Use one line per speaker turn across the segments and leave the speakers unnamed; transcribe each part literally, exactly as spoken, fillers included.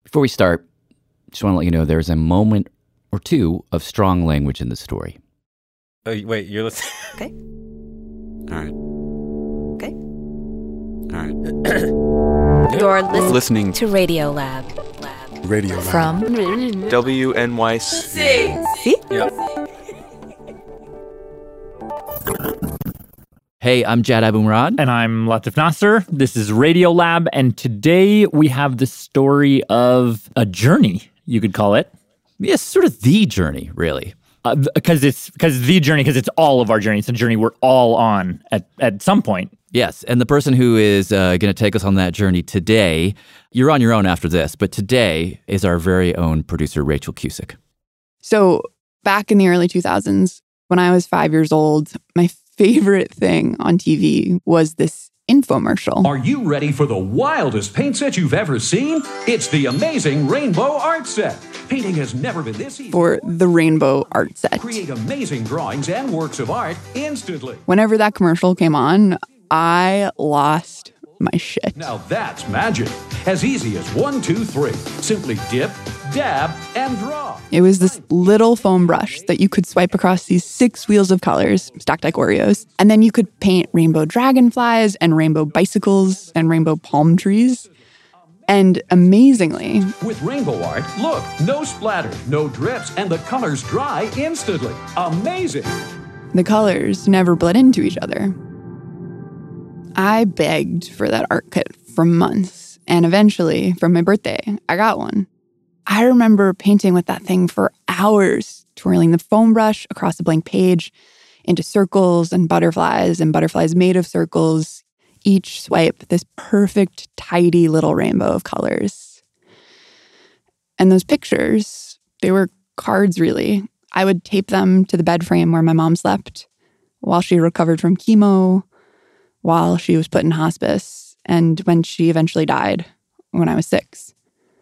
Before we start, just want to let you know there's a moment or two of strong language in the story.
Oh, wait, you're listening?
Okay.
All right.
Okay.
All right.
You're listening,
Listening
to Radio Lab. Lab.
Radio Lab.
From
W N Y C.
See?
Yeah.
Hey, I'm Jad Abumrad.
And I'm Latif Nasser. This is Radio Lab, and today we have the story of a journey, you could call it.
Yes, sort of the journey, really.
Because uh, it's because the journey, because it's all of our journey. It's a journey we're all on at, at some point.
Yes, and the person who is uh, going to take us on that journey today, you're on your own after this, but today is our very own producer, Rachel Cusick.
So back in the early two thousands, when I was five years old, my favorite thing on T V was this infomercial.
Are you ready for the wildest paint set you've ever seen? It's the amazing Rainbow Art Set. Painting has never been this easy.
For the Rainbow Art Set.
Create amazing drawings and works of art instantly.
Whenever that commercial came on, I lost my shit.
Now that's magic. As easy as one, two, three. Simply dip, dab, and draw.
It was this little foam brush that you could swipe across these six wheels of colors, stacked like Oreos. And then you could paint rainbow dragonflies and rainbow bicycles and rainbow palm trees. And amazingly,
with rainbow art, look, no splatter, no drips, and the colors dry instantly. Amazing.
The colors never bled into each other. I begged for that art kit for months, and eventually, for my birthday, I got one. I remember painting with that thing for hours, twirling the foam brush across a blank page into circles and butterflies and butterflies made of circles. Each swipe, this perfect, tidy little rainbow of colors. And those pictures, they were cards, really. I would tape them to the bed frame where my mom slept while she recovered from chemo, while she was put in hospice, and when she eventually died when I was six.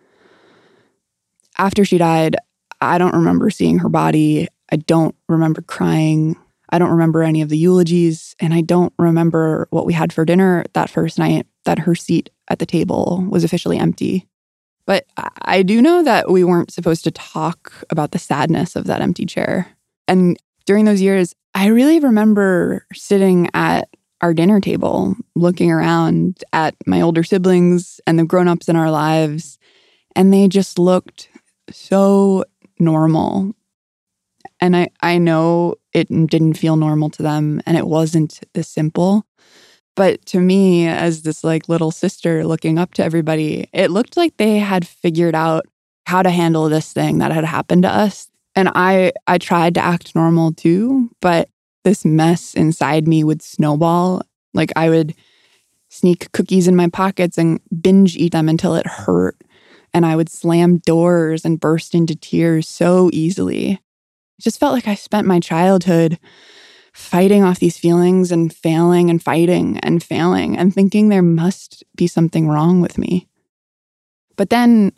After she died, I don't remember seeing her body. I don't remember crying. I don't remember any of the eulogies, and I don't remember what we had for dinner that first night that her seat at the table was officially empty. But I do know that we weren't supposed to talk about the sadness of that empty chair. And during those years, I really remember sitting at our dinner table, looking around at my older siblings and the grown-ups in our lives, and they just looked so normal. And I, I know it didn't feel normal to them, and it wasn't this simple. But to me, as this like little sister looking up to everybody, it looked like they had figured out how to handle this thing that had happened to us. And I, I tried to act normal too, but this mess inside me would snowball. Like I would sneak cookies in my pockets and binge eat them until it hurt. And I would slam doors and burst into tears so easily. It just felt like I spent my childhood fighting off these feelings and failing and fighting and failing and thinking there must be something wrong with me. But then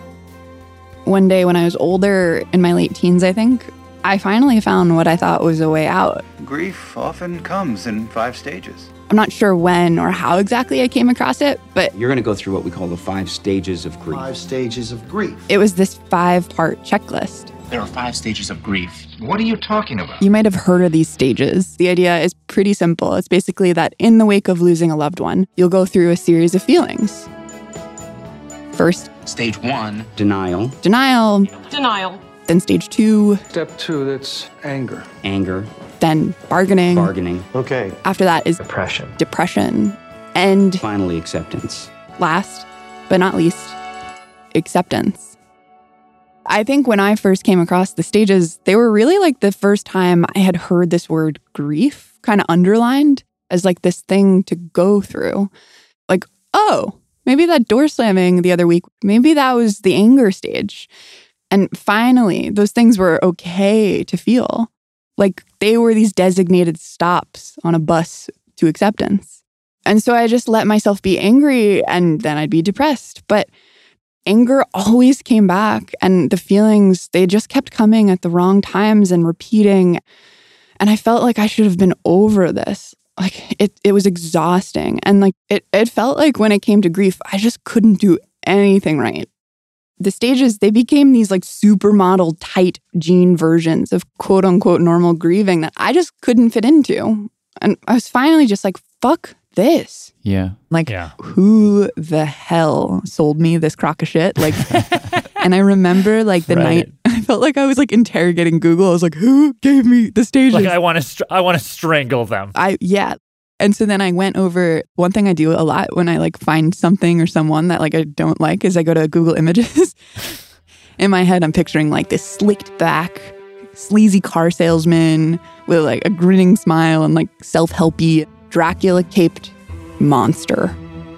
one day when I was older, in my late teens, I think, I finally found what I thought was a way out.
Grief often comes in five stages.
I'm not sure when or how exactly I came across it, but
you're going to go through what we call the five stages of grief.
Five stages of grief.
It was this five-part checklist.
There are five stages of grief. What are you talking about?
You might have heard of these stages. The idea is pretty simple. It's basically that in the wake of losing a loved one, you'll go through a series of feelings. First,
stage one.
Denial.
Denial.
Denial.
Then stage two.
Step two, that's anger.
Anger.
Then bargaining.
Bargaining.
Okay.
After that is
depression.
Depression. And
finally, acceptance.
Last, but not least, acceptance. I think when I first came across the stages, they were really like the first time I had heard this word grief kind of underlined as like this thing to go through. Like, oh, maybe that door slamming the other week, maybe that was the anger stage. And finally, those things were okay to feel. Like they were these designated stops on a bus to acceptance. And so I just let myself be angry and then I'd be depressed. But anger always came back and the feelings, they just kept coming at the wrong times and repeating. And I felt like I should have been over this. Like it it was exhausting. And like it, it felt like when it came to grief, I just couldn't do anything right. the stages, they became these like supermodel tight jean versions of quote unquote normal grieving that I just couldn't fit into. And I was finally just like, fuck this.
Yeah.
Like,
Yeah.
who the hell sold me this crock of shit? Like, and I remember like the
Right.
night, I felt like I was like interrogating Google. I was like, who gave me the stages?
Like I want to, str- I want to strangle them.
I, yeah. And so then I went over, one thing I do a lot when I like find something or someone that like I don't like is I go to Google Images. In my head, I'm picturing like this slicked back, sleazy car salesman with like a grinning smile and like self-helpy Dracula caped monster.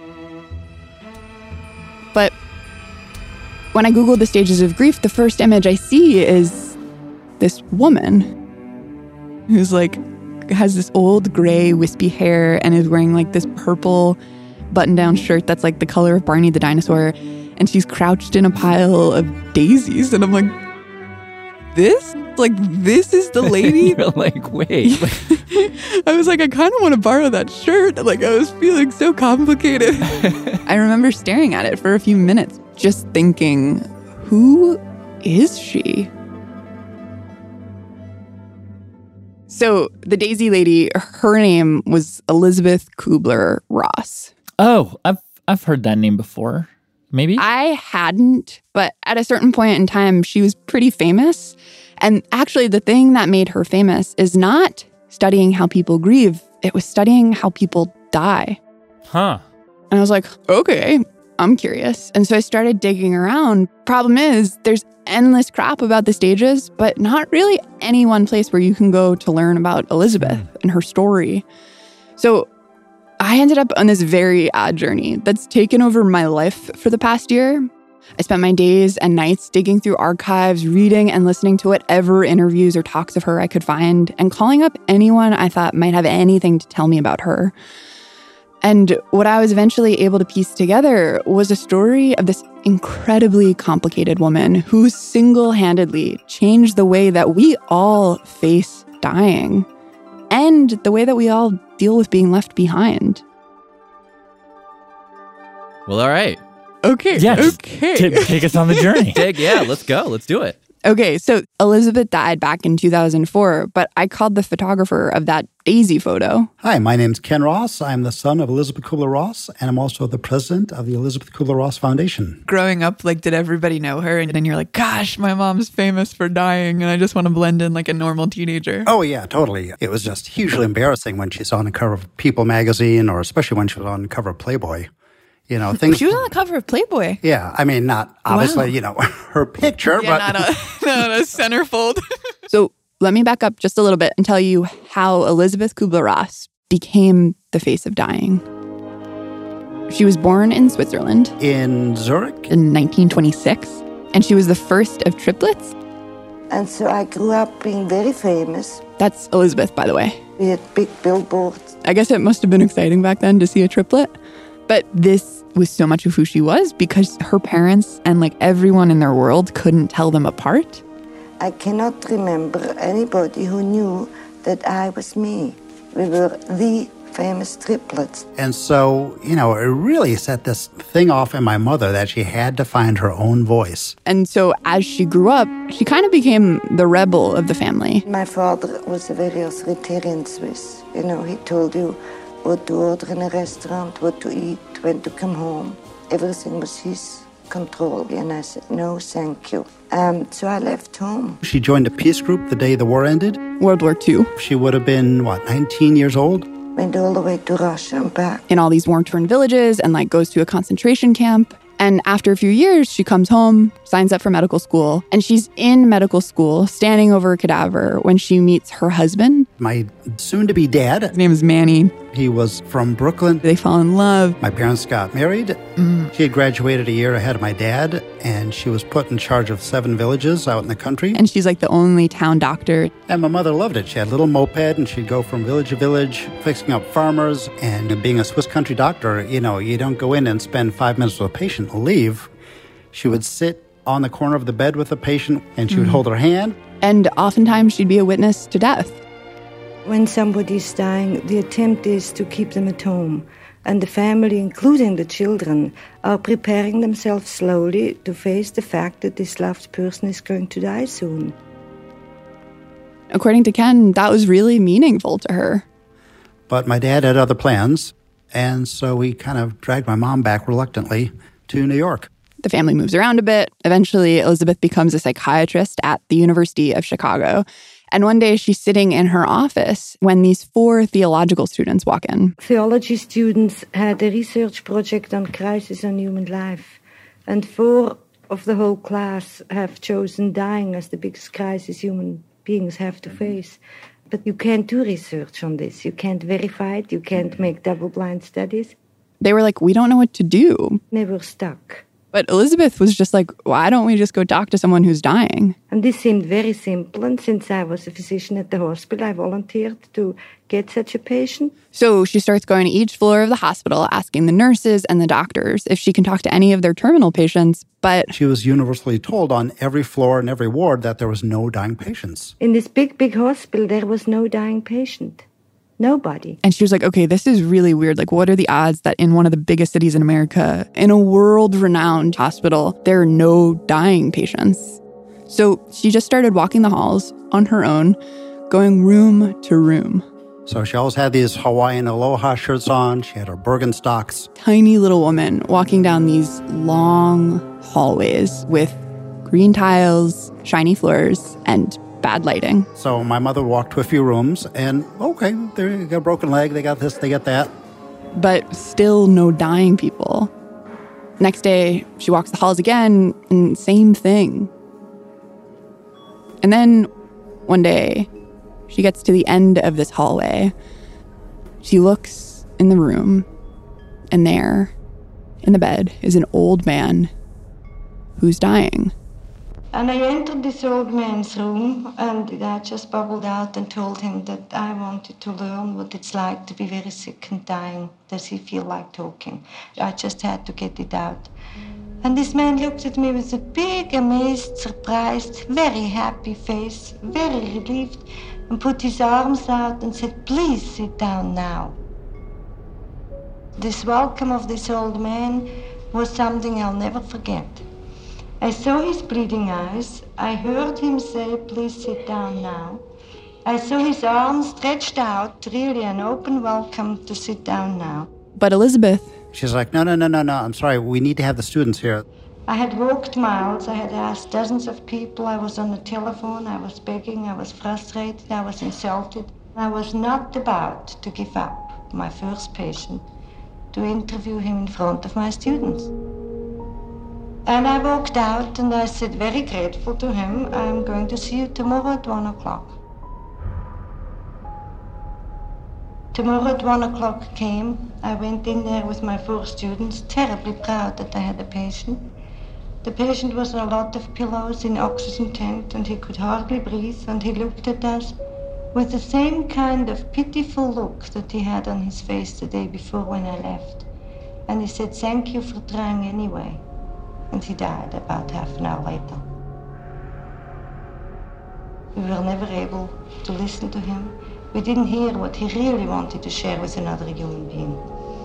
But when I Googled the stages of grief, the first image I see is this woman who's like, has this old gray wispy hair and is wearing like this purple button-down shirt that's like the color of Barney the dinosaur. And she's crouched in a pile of daisies. And I'm like, this? Like, this is the lady?
You're like, wait.
I was like, I kind of want to borrow that shirt. Like, I was feeling so complicated. I remember staring at it for a few minutes, just thinking, who is she? So the Daisy lady, her name was Elizabeth Kubler-Ross.
Oh, I've I've heard that name before. Maybe?
I hadn't, but at a certain point in time, she was pretty famous. And actually, the thing that made her famous is not studying how people grieve. It was studying how people die.
Huh.
And I was like, okay, I'm curious. And so I started digging around. Problem is, there's endless crap about the stages, but not really any one place where you can go to learn about Elizabeth and her story. So I ended up on this very odd journey that's taken over my life for the past year. I spent my days and nights digging through archives, reading and listening to whatever interviews or talks of her I could find, and calling up anyone I thought might have anything to tell me about her. And what I was eventually able to piece together was a story of this incredibly complicated woman who single-handedly changed the way that we all face dying and the way that we all deal with being left behind.
Well, all right.
Okay.
Yes.
Okay.
T- take us on the journey.
Dig, yeah, let's go. Let's do it.
Okay, so Elizabeth died back in two thousand four, but I called the photographer of that Daisy photo.
Hi, my name's Ken Ross. I'm the son of Elizabeth Kubler-Ross, and I'm also the president of the Elizabeth Kubler-Ross Foundation.
Growing up, like, did everybody know her? And then you're like, gosh, my mom's famous for dying, and I just want to blend in like a normal teenager.
Oh, yeah, totally. It was just hugely embarrassing when she's on the cover of People magazine, or especially when she was on the cover of Playboy. You know, things.
She was on the cover of Playboy.
Yeah, I mean, not obviously,
Wow.
you know, her picture,
Yeah,
but
not a, not a centerfold. So let me back up just a little bit and tell you how Elizabeth Kubler-Ross became the face of dying. She was born in Switzerland
in Zurich
in nineteen twenty-six, and she was the first of triplets.
And so I grew up being very famous.
That's Elizabeth, by the way.
We had big billboards.
I guess it must have been exciting back then to see a triplet. But this was so much of who she was because her parents and like everyone in their world couldn't tell them apart.
I cannot remember anybody who knew that I was me. We were the famous triplets.
And so, you know, it really set this thing off in my mother that she had to find her own voice.
And so as she grew up, she kind of became the rebel of the family.
My father was a very authoritarian Swiss. You know, he told you what to order in a restaurant, what to eat, when to come home. Everything was his control. And I said, no, thank you. Um, so I left home.
She joined a peace group the day the war ended.
World War Two.
She would have been, what, nineteen years old?
Went all the way to Russia and back.
In all these war-torn villages and like goes to a concentration camp. And after a few years, she comes home, signs up for medical school, and she's in medical school, standing over a cadaver when she meets her husband.
My soon-to-be dad.
His name is Manny.
He was from Brooklyn.
They fall in love.
My parents got married. Mm. She had graduated a year ahead of my dad, and she was put in charge of seven villages out in the country.
And she's like the only town doctor.
And my mother loved it. She had a little moped, and she'd go from village to village, fixing up farmers. And being a Swiss country doctor, you know, you don't go in and spend five minutes with a patient and leave. She would sit on the corner of the bed with a patient, and she mm. would hold her hand.
And oftentimes she'd be a witness to death.
When somebody's dying, the attempt is to keep them at home. And the family, including the children, are preparing themselves slowly to face the fact that this loved person is going to die soon.
According to Ken, that was really meaningful to her.
But my dad had other plans, and so we kind of dragged my mom back reluctantly to New York.
The family moves around a bit. Eventually, Elizabeth becomes a psychiatrist at the University of Chicago. And one day she's sitting in her office when these four theological students walk in.
Theology students had a research project on crisis on human life. And four of the whole class have chosen dying as the biggest crisis human beings have to face. But you can't do research on this. You can't verify it. You can't make double-blind studies.
They were like, we don't know what to do.
They were stuck.
But Elizabeth was just like, why don't we just go talk to someone who's dying?
And this seemed very simple. And since I was a physician at the hospital, I volunteered to get such a patient.
So she starts going to each floor of the hospital, asking the nurses and the doctors if she can talk to any of their terminal patients. But
she was universally told on every floor and every ward that there was no dying patients.
In this big, big hospital, there was no dying patient. Nobody.
And she was like, okay, this is really weird. Like, what are the odds that in one of the biggest cities in America, in a world-renowned hospital, there are no dying patients? So she just started walking the halls on her own, going room to room.
So she always had these Hawaiian Aloha shirts on. She had her Birkenstocks.
Tiny little woman walking down these long hallways with green tiles, shiny floors, and bad lighting.
So my mother walked to a few rooms and, okay, they got a broken leg, they got this, they got that.
But still no dying people. Next day, she walks the halls again, and same thing. And then one day, she gets to the end of this hallway. She looks in the room, and there, in the bed, is an old man who's dying.
And I entered this old man's room, and I just bubbled out and told him that I wanted to learn what it's like to be very sick and dying. Does he feel like talking? I just had to get it out. And this man looked at me with a big, amazed, surprised, very happy face, very relieved, and put his arms out and said, "Please sit down now." This welcome of this old man was something I'll never forget. I saw his bleeding eyes. I heard him say, "Please sit down now." I saw his arms stretched out, really an open welcome to sit down now.
But Elizabeth...
She's like, no, no, no, no, no, I'm sorry, we need to have the students here.
I had walked miles. I had asked dozens of people. I was on the telephone. I was begging. I was frustrated. I was insulted. I was not about to give up my first patient to interview him in front of my students. And I walked out and I said, very grateful to him, I'm going to see you tomorrow at one o'clock. Tomorrow at one o'clock came. I went in there with my four students, terribly proud that I had a patient. The patient was on a lot of pillows in oxygen tent and he could hardly breathe, and he looked at us with the same kind of pitiful look that he had on his face the day before when I left. And he said, "Thank you for trying anyway." And he died about half an hour later. We were never able to listen to him. We didn't hear what he really wanted to share with another human being.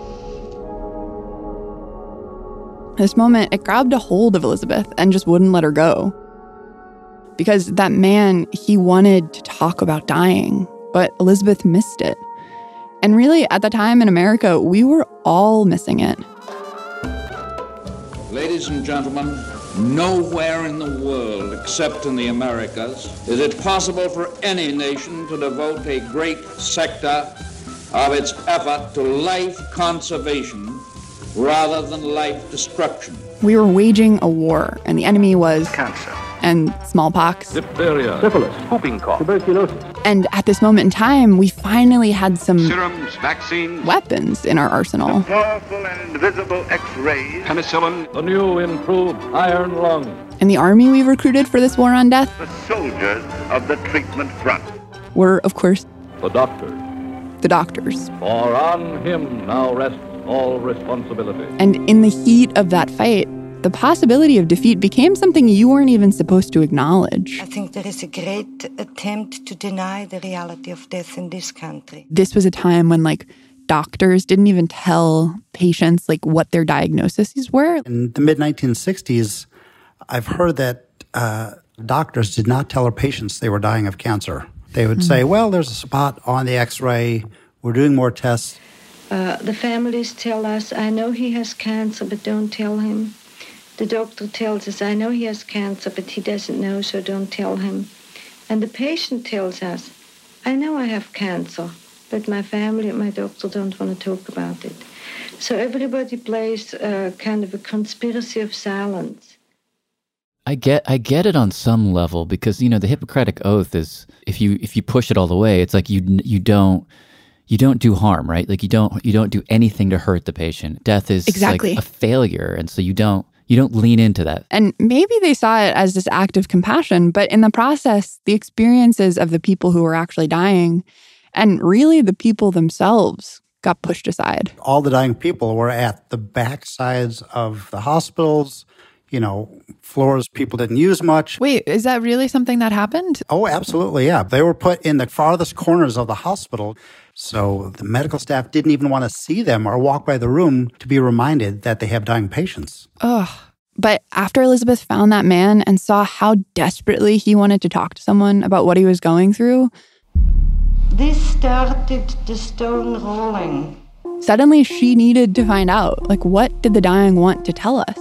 This moment, it grabbed a hold of Elizabeth and just wouldn't let her go. Because that man, he wanted to talk about dying, but Elizabeth missed it. And really, at the time in America, we were all missing it.
Ladies and gentlemen, nowhere in the world except in the Americas is it possible for any nation to devote a great sector of its effort to life conservation rather than life destruction.
We were waging a war, and the enemy was
cancer
and smallpox,
diphtheria, syphilis,
whooping cough,
tuberculosis.
And at this moment in time, we finally had some
serums, vaccines,
weapons in our arsenal.
Powerful and invisible X-rays, penicillin,
the new improved iron lung.
And the army we recruited for this war on death,
the soldiers of the treatment front,
were, of course,
the doctors.
The doctors.
For on him now rests all responsibility.
And in the heat of that fight, the possibility of defeat became something you weren't even supposed to acknowledge.
I think there is a great attempt to deny the reality of death in this country.
This was a time when, like, doctors didn't even tell patients like what their diagnoses were.
In the mid nineteen sixties, I've heard that uh, doctors did not tell their patients they were dying of cancer. They would mm-hmm. say, well, there's a spot on the x-ray. We're doing more tests.
Uh, the families tell us, I know he has cancer, but don't tell him. The doctor tells us, I know he has cancer, but he doesn't know, so don't tell him. And the patient tells us, I know I have cancer, but my family and my doctor don't want to talk about it. So everybody plays uh, kind of a conspiracy of silence.
I get I get it on some level because, you know, the Hippocratic Oath is, if you if you push it all the way, it's like you you don't you don't do harm, right? Like you don't you don't do anything to hurt the patient. Death is
exactly.
like a failure, and so you don't you don't lean into that.
And maybe they saw it as this act of compassion, but in the process, the experiences of the people who were actually dying and really the people themselves got pushed aside.
All the dying people were at the backsides of the hospitals, you know, floors people didn't use much.
Wait, is that really something that happened?
Oh, absolutely, yeah. They were put in the farthest corners of the hospital, so the medical staff didn't even want to see them or walk by the room to be reminded that they have dying patients.
Ugh. But after Elizabeth found that man and saw how desperately he wanted to talk to someone about what he was going through,
this started the stone rolling.
Suddenly she needed to find out, like, what did the dying want to tell us?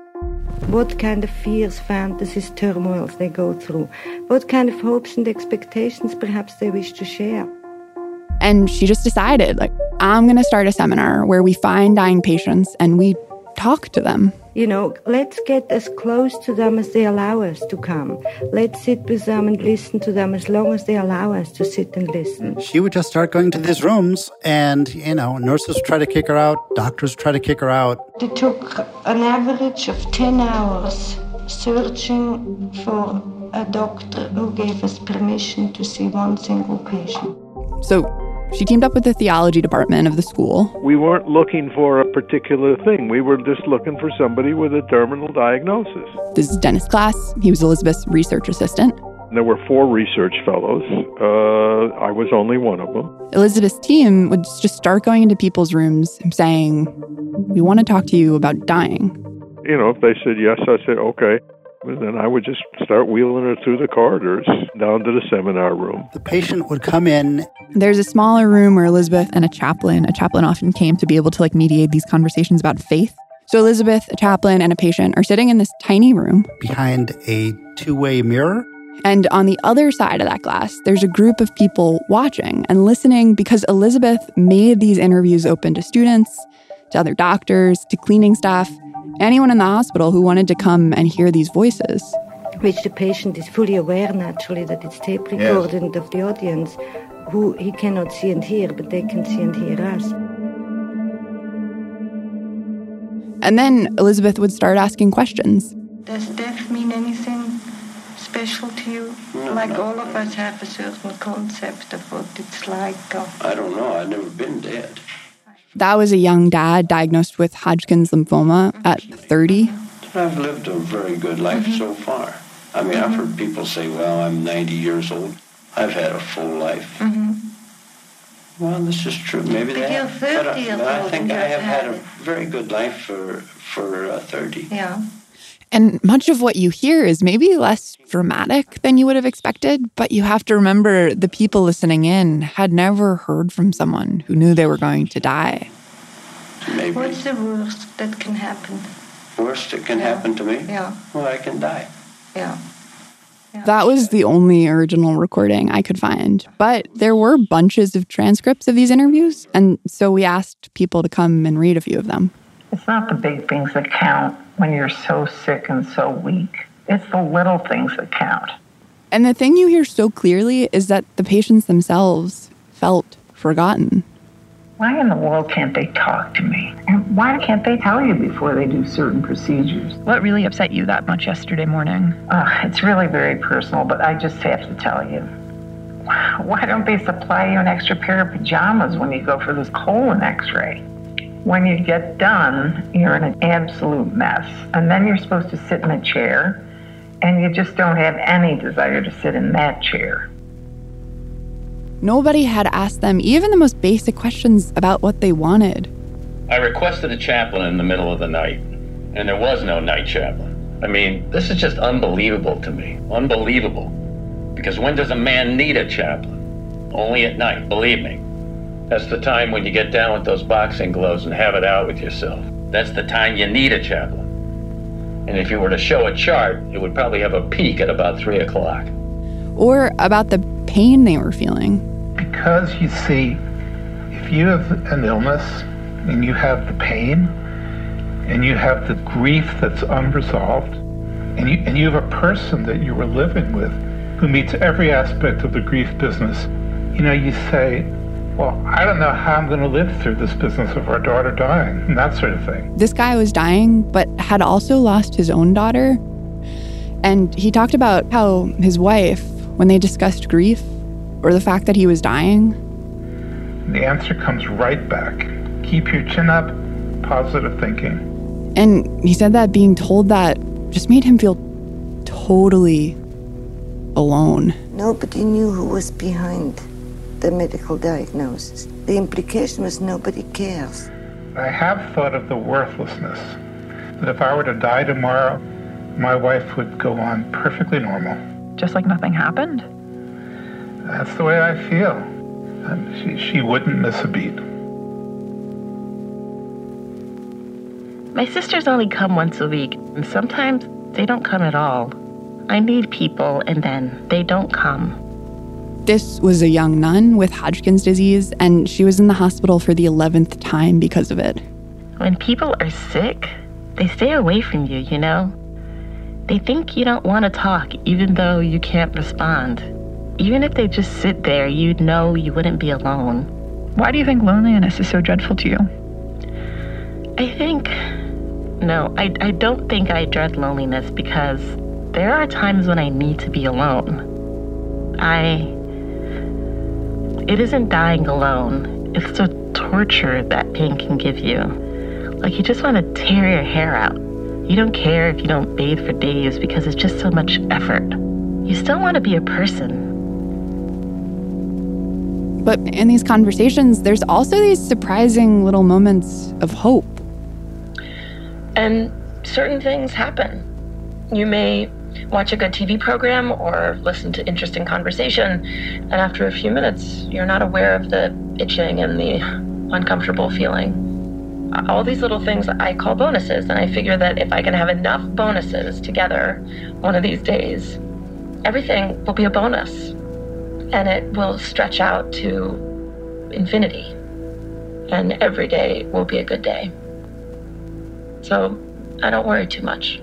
What kind of fears, fantasies, turmoils they go through. What kind of hopes and expectations perhaps they wish to share.
And she just decided, like, I'm going to start a seminar where we find dying patients and we talk to them.
You know, let's get as close to them as they allow us to come. Let's sit with them and listen to them as long as they allow us to sit and listen.
She would just start going to these rooms and, you know, nurses would try to kick her out, doctors try to kick her out.
It took an average of ten hours searching for a doctor who gave us permission to see one single patient.
So she teamed up with the theology department of the school.
We weren't looking for a particular thing. We were just looking for somebody with a terminal diagnosis.
This is Dennis Glass. He was Elizabeth's research assistant.
There were four research fellows. Uh, I was only one of them.
Elizabeth's team would just start going into people's rooms saying, we want to talk to you about dying.
You know, if they said yes, I said, okay. And then I would just start wheeling her through the corridors down to the seminar room.
The patient would come in.
There's a smaller room where Elizabeth and a chaplain, a chaplain often came to be able to like mediate these conversations about faith. So Elizabeth, a chaplain, and a patient are sitting in this tiny room.
Behind a two-way mirror.
And on the other side of that glass, there's a group of people watching and listening because Elizabeth made these interviews open to students, to other doctors, to cleaning staff, anyone in the hospital who wanted to come and hear these voices.
Which the patient is fully aware, naturally, that it's tape recorded yes. of the audience, who he cannot see and hear, but they can see and hear us.
And then Elizabeth would start asking questions.
Does death mean anything special to you?
No,
like
no.
all of us have a certain concept of what it's like. Or...
I don't know. I've never been dead.
That was a young dad diagnosed with Hodgkin's lymphoma at thirty.
I've lived a very good life mm-hmm. so far. I mean, mm-hmm. I've heard people say, well, I'm ninety years old. I've had a full life. Mm-hmm. Well, this is true. Maybe
but
that.
You're thirty years
but I,
old
I think I have
had,
had a very good life for, for uh, thirty.
Yeah.
And much of what you hear is maybe less dramatic than you would have expected, but you have to remember the people listening in had never heard from someone who knew they were going to die.
Maybe.
What's the worst that can happen?
Worst that can
yeah.
happen to me?
Yeah.
Well, I can die.
Yeah. yeah.
That was the only original recording I could find. But there were bunches of transcripts of these interviews, and so we asked people to come and read a few of them.
It's not the big things that count when you're so sick and so weak. It's the little things that count.
And the thing you hear so clearly is that the patients themselves felt forgotten.
Why in the world can't they talk to me? And why can't they tell you before they do certain procedures?
What really upset you that much yesterday morning?
Uh, it's really very personal, but I just have to tell you. Why don't they supply you an extra pair of pajamas when you go for this colon x-ray? When you get done, you're in an absolute mess. And then you're supposed to sit in a chair, and you just don't have any desire to sit in that chair.
Nobody had asked them even the most basic questions about what they wanted.
I requested a chaplain in the middle of the night, and there was no night chaplain. I mean, this is just unbelievable to me. Unbelievable. Because when does a man need a chaplain? Only at night, believe me. That's the time when you get down with those boxing gloves and have it out with yourself. That's the time you need a chaplain. And if you were to show a chart, it would probably have a peak at about three o'clock.
Or about the pain they were feeling.
Because you see, if you have an illness and you have the pain and you have the grief that's unresolved and you, and you have a person that you were living with who meets every aspect of the grief business, you know, you say, well, I don't know how I'm going to live through this business of our daughter dying and that sort of thing.
This guy was dying, but had also lost his own daughter. And he talked about how his wife, when they discussed grief or the fact that he was dying,
the answer comes right back. Keep your chin up, positive thinking.
And he said that being told that just made him feel totally alone.
Nobody knew who was behind the medical diagnosis. The implication was nobody cares.
I have thought of the worthlessness, that if I were to die tomorrow, my wife would go on perfectly normal.
Just like nothing happened?
That's the way I feel. And she, she wouldn't miss a beat.
My sisters only come once a week, and sometimes they don't come at all. I need people, and then they don't come.
This was a young nun with Hodgkin's disease, and she was in the hospital for the eleventh time because of it.
When people are sick, they stay away from you, you know? They think you don't want to talk, even though you can't respond. Even if they just sit there, you'd know you wouldn't be alone.
Why do you think loneliness is so dreadful to you?
I think... No, I, I don't think I dread loneliness because there are times when I need to be alone. I... It isn't dying alone. It's the torture that pain can give you. Like, you just want to tear your hair out. You don't care if you don't bathe for days because it's just so much effort. You still want to be a person.
But in these conversations, there's also these surprising little moments of hope.
And certain things happen. You may watch a good T V program or listen to interesting conversation, and after a few minutes, you're not aware of the itching and the uncomfortable feeling. All these little things I call bonuses, and I figure that if I can have enough bonuses together one of these days, everything will be a bonus, and it will stretch out to infinity, and every day will be a good day. So I don't worry too much.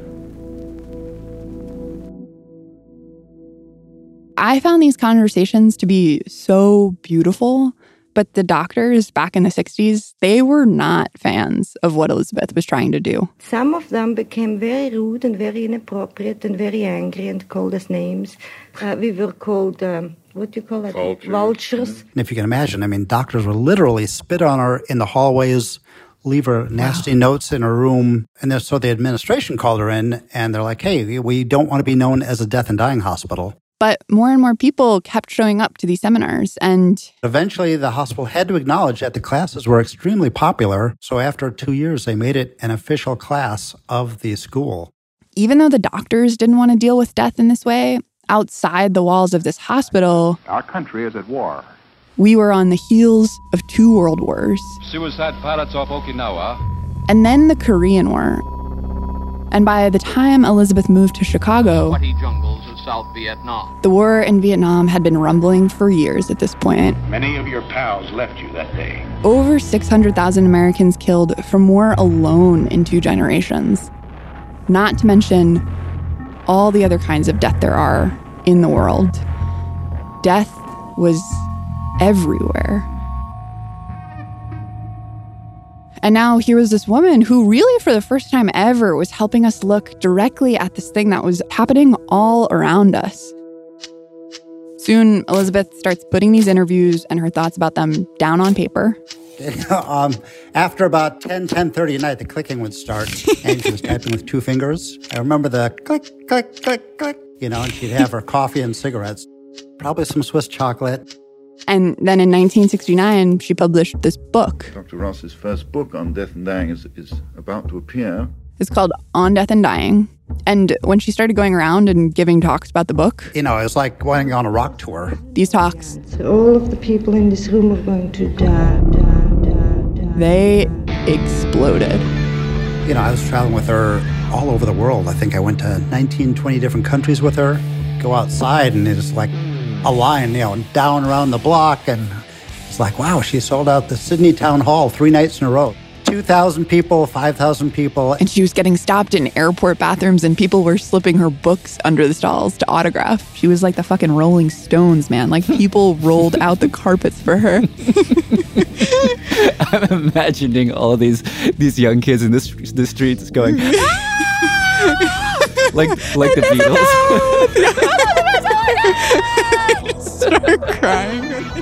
I found these conversations to be so beautiful, but the doctors back in the sixties, they were not fans of what Elizabeth was trying to do.
Some of them became very rude and very inappropriate and very angry and called us names. Uh, we were called, um, what do you call it?
Vultures.
Vultures.
And if you can imagine, I mean, doctors would literally spit on her in the hallways, leave her nasty wow. notes in her room. And then, so the administration called her in, and they're like, hey, we don't want to be known as a death and dying hospital.
But more and more people kept showing up to these seminars, and
eventually the hospital had to acknowledge that the classes were extremely popular. So after two years, they made it an official class of the school.
Even though the doctors didn't want to deal with death in this way, outside the walls of this hospital,
our country is at war.
We were on the heels of two world wars.
Suicide pilots off Okinawa.
And then the Korean War. And by the time Elizabeth moved to Chicago,
jungles of South Vietnam.
The war in Vietnam had been rumbling for years at this point.
Many of your pals left you that day.
Over six hundred thousand Americans killed from war alone in two generations. Not to mention all the other kinds of death there are in the world. Death was everywhere. And now here was this woman who really for the first time ever was helping us look directly at this thing that was happening all around us. Soon, Elizabeth starts putting these interviews and her thoughts about them down on paper.
um, after about ten, ten thirty at night, the clicking would start, and she was typing with two fingers. I remember the click, click, click, click, you know, and she'd have her coffee and cigarettes, probably some Swiss chocolate.
And then in nineteen sixty-nine, she published this book.
Doctor Ross's first book on death and dying is, is about to appear.
It's called On Death and Dying. And when she started going around and giving talks about the book...
You know, it was like going on a rock tour.
These talks...
All of the people in this room are going to die, die, die, die.
They exploded.
You know, I was traveling with her all over the world. I think I went to nineteen, twenty different countries with her. Go outside and it's like a line, you know, down around the block. And it's like, wow, she sold out the Sydney Town Hall three nights in a row. two thousand people, five thousand people.
And she was getting stopped in airport bathrooms and people were slipping her books under the stalls to autograph. She was like the fucking Rolling Stones, man. Like people rolled out the carpets for her.
I'm imagining all of these these young kids in this the streets going like like the
Beatles. Start crying.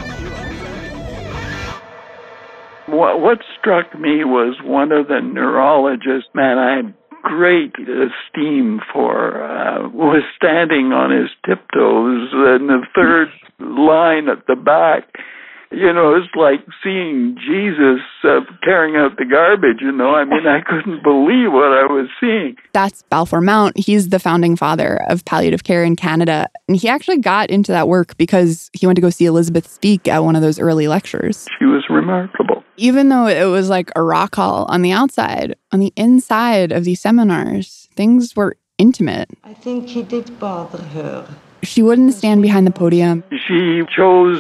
What, what struck me was one of the neurologists, man, I had great esteem for, uh, was standing on his tiptoes in the third line at the back. You know, it's like seeing Jesus uh, carrying out the garbage, you know. I mean, I couldn't believe what I was seeing.
That's Balfour Mount. He's the founding father of palliative care in Canada. And he actually got into that work because he went to go see Elizabeth speak at one of those early lectures.
She was remarkable.
Even though it was like a rock hall on the outside, on the inside of these seminars, things were intimate.
I think he did bother her.
She wouldn't stand behind the podium.
She chose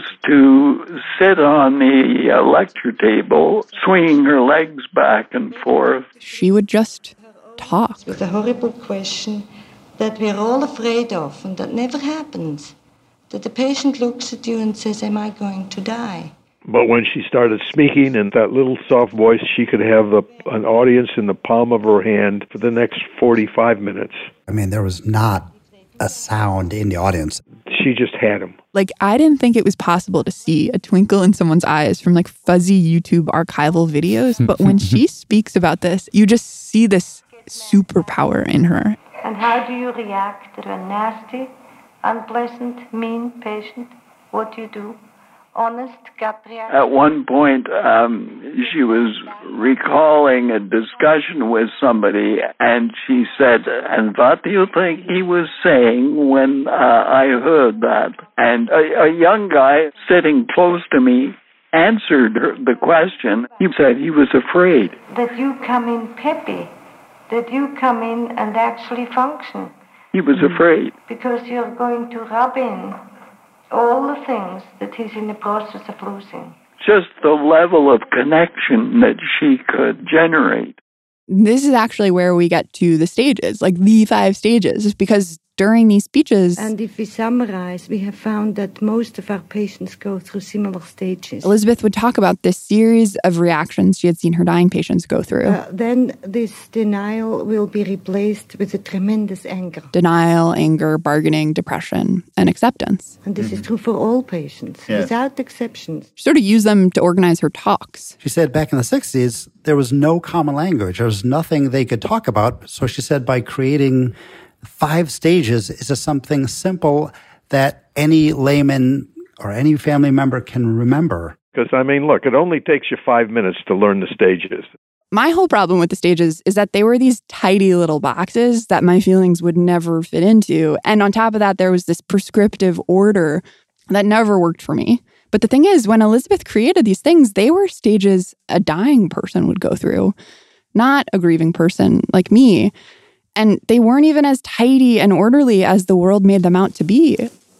to sit on the uh, lecture table, swinging her legs back and forth.
She would just talk.
With a horrible question that we're all afraid of and that never happens. That the patient looks at you and says, am I going to die?
But when she started speaking in that little soft voice, she could have a, an audience in the palm of her hand for the next forty-five minutes.
I mean, there was not a sound in the audience.
She just had him.
Like, I didn't think it was possible to see a twinkle in someone's eyes from like fuzzy YouTube archival videos. But when she speaks about this, you just see this superpower in her.
And how do you react to a nasty, unpleasant, mean patient? What do you do? Honest gut reaction?
At one point, um, she was recalling a discussion with somebody, and she said, and what do you think he was saying when uh, I heard that? And a, a young guy sitting close to me answered her, the question. He said he was afraid.
That you come in peppy, that you come in and actually function.
He was afraid.
Because you're going to rub in all the things that he's in the process of losing.
Just the level of connection that she could generate.
This is actually where we get to the stages, like the five stages, because during these speeches...
And if we summarize, we have found that most of our patients go through similar stages.
Elizabeth would talk about this series of reactions she had seen her dying patients go through.
Uh, then this denial will be replaced with a tremendous anger.
Denial, anger, bargaining, depression, and acceptance.
And this mm-hmm. is true for all patients, yeah. without exceptions.
She sort of used them to organize her talks.
She said back in the sixties, there was no common language. There was nothing they could talk about. So she said by creating five stages is just something simple that any layman or any family member can remember.
Because, I mean, look, it only takes you five minutes to learn the stages.
My whole problem with the stages is that they were these tidy little boxes that my feelings would never fit into. And on top of that, there was this prescriptive order that never worked for me. But the thing is, when Elizabeth created these things, they were stages a dying person would go through, not a grieving person like me. And they weren't even as tidy and orderly as the world made them out to be.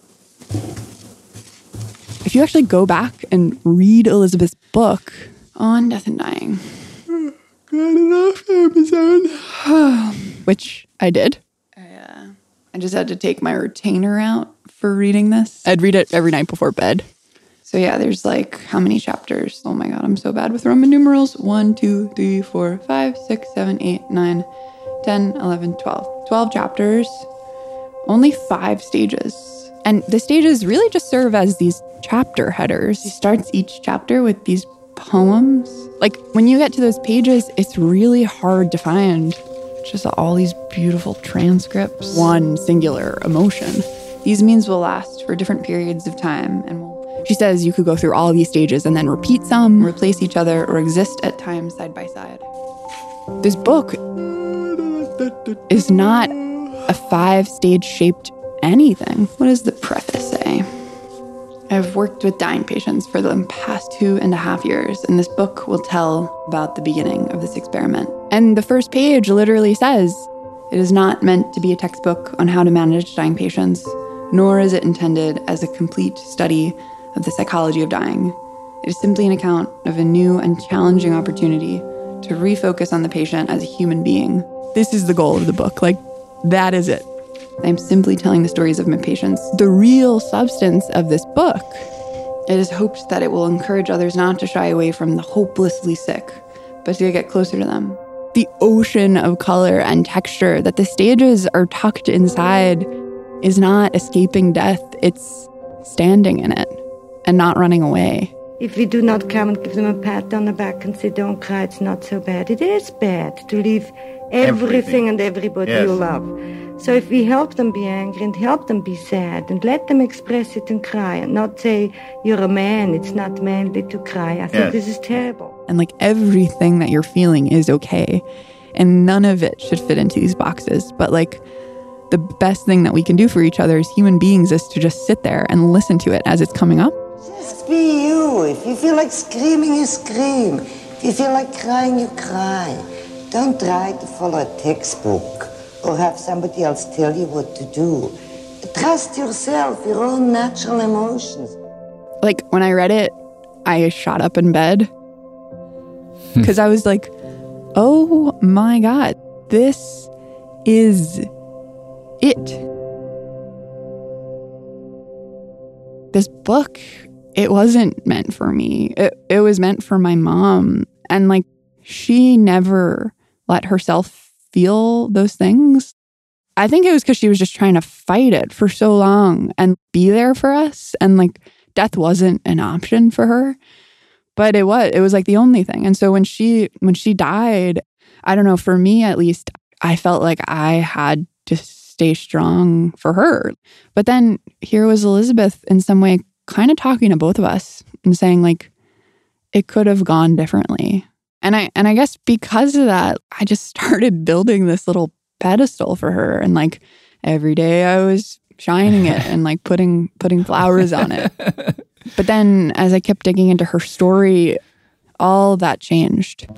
If you actually go back and read Elizabeth's book on death and dying, good enough episode, which I did. I, uh, I just had to take my retainer out for reading this. I'd read it every night before bed. So yeah, there's like, how many chapters? Oh my God, I'm so bad with Roman numerals. One, two, three, four, five, six, seven, eight, nine, ten, eleven, twelve. twelve chapters, only five stages. And the stages really just serve as these chapter headers. He starts each chapter with these poems. Like, when you get to those pages, it's really hard to find just all these beautiful transcripts. One singular emotion. These means will last for different periods of time and will She says you could go through all of these stages and then repeat some, replace each other, or exist at times side by side. This book is not a five-stage shaped anything. What does the preface say? I've worked with dying patients for the past two and a half years, and this book will tell about the beginning of this experiment. And the first page literally says, it is not meant to be a textbook on how to manage dying patients, nor is it intended as a complete study of the psychology of dying. It is simply an account of a new and challenging opportunity to refocus on the patient as a human being. This is the goal of the book. Like, that is it. I'm simply telling the stories of my patients. The real substance of this book, it is hoped that it will encourage others not to shy away from the hopelessly sick, but to get closer to them. The ocean of color and texture that the stages are tucked inside is not escaping death. It's standing in it and not running away.
If we do not come and give them a pat on the back and say, don't cry, it's not so bad. It is bad to leave everything, everything and everybody yes. you love. So if we help them be angry and help them be sad and let them express it and cry and not say, you're a man, it's not manly to cry. I think yes. this is terrible.
And like everything that you're feeling is okay. And none of it should fit into these boxes. But like the best thing that we can do for each other as human beings is to just sit there and listen to it as it's coming up.
Just be you. If you feel like screaming, you scream. If you feel like crying, you cry. Don't try to follow a textbook or have somebody else tell you what to do. Trust yourself, your own natural emotions.
Like, when I read it, I shot up in bed. Because I was like, oh my God, this is it. This book, it wasn't meant for me. It, it was meant for my mom. And like, she never let herself feel those things. I think it was because she was just trying to fight it for so long and be there for us. And like, death wasn't an option for her, but it was, it was like the only thing. And so when she, when she died, I don't know, for me at least, I felt like I had to stay strong for her. But then here was Elizabeth in some way kind of talking to both of us and saying like, it could have gone differently. And I and I guess because of that, I just started building this little pedestal for her. And like every day I was shining it and like putting putting flowers on it. But then as I kept digging into her story, all that changed.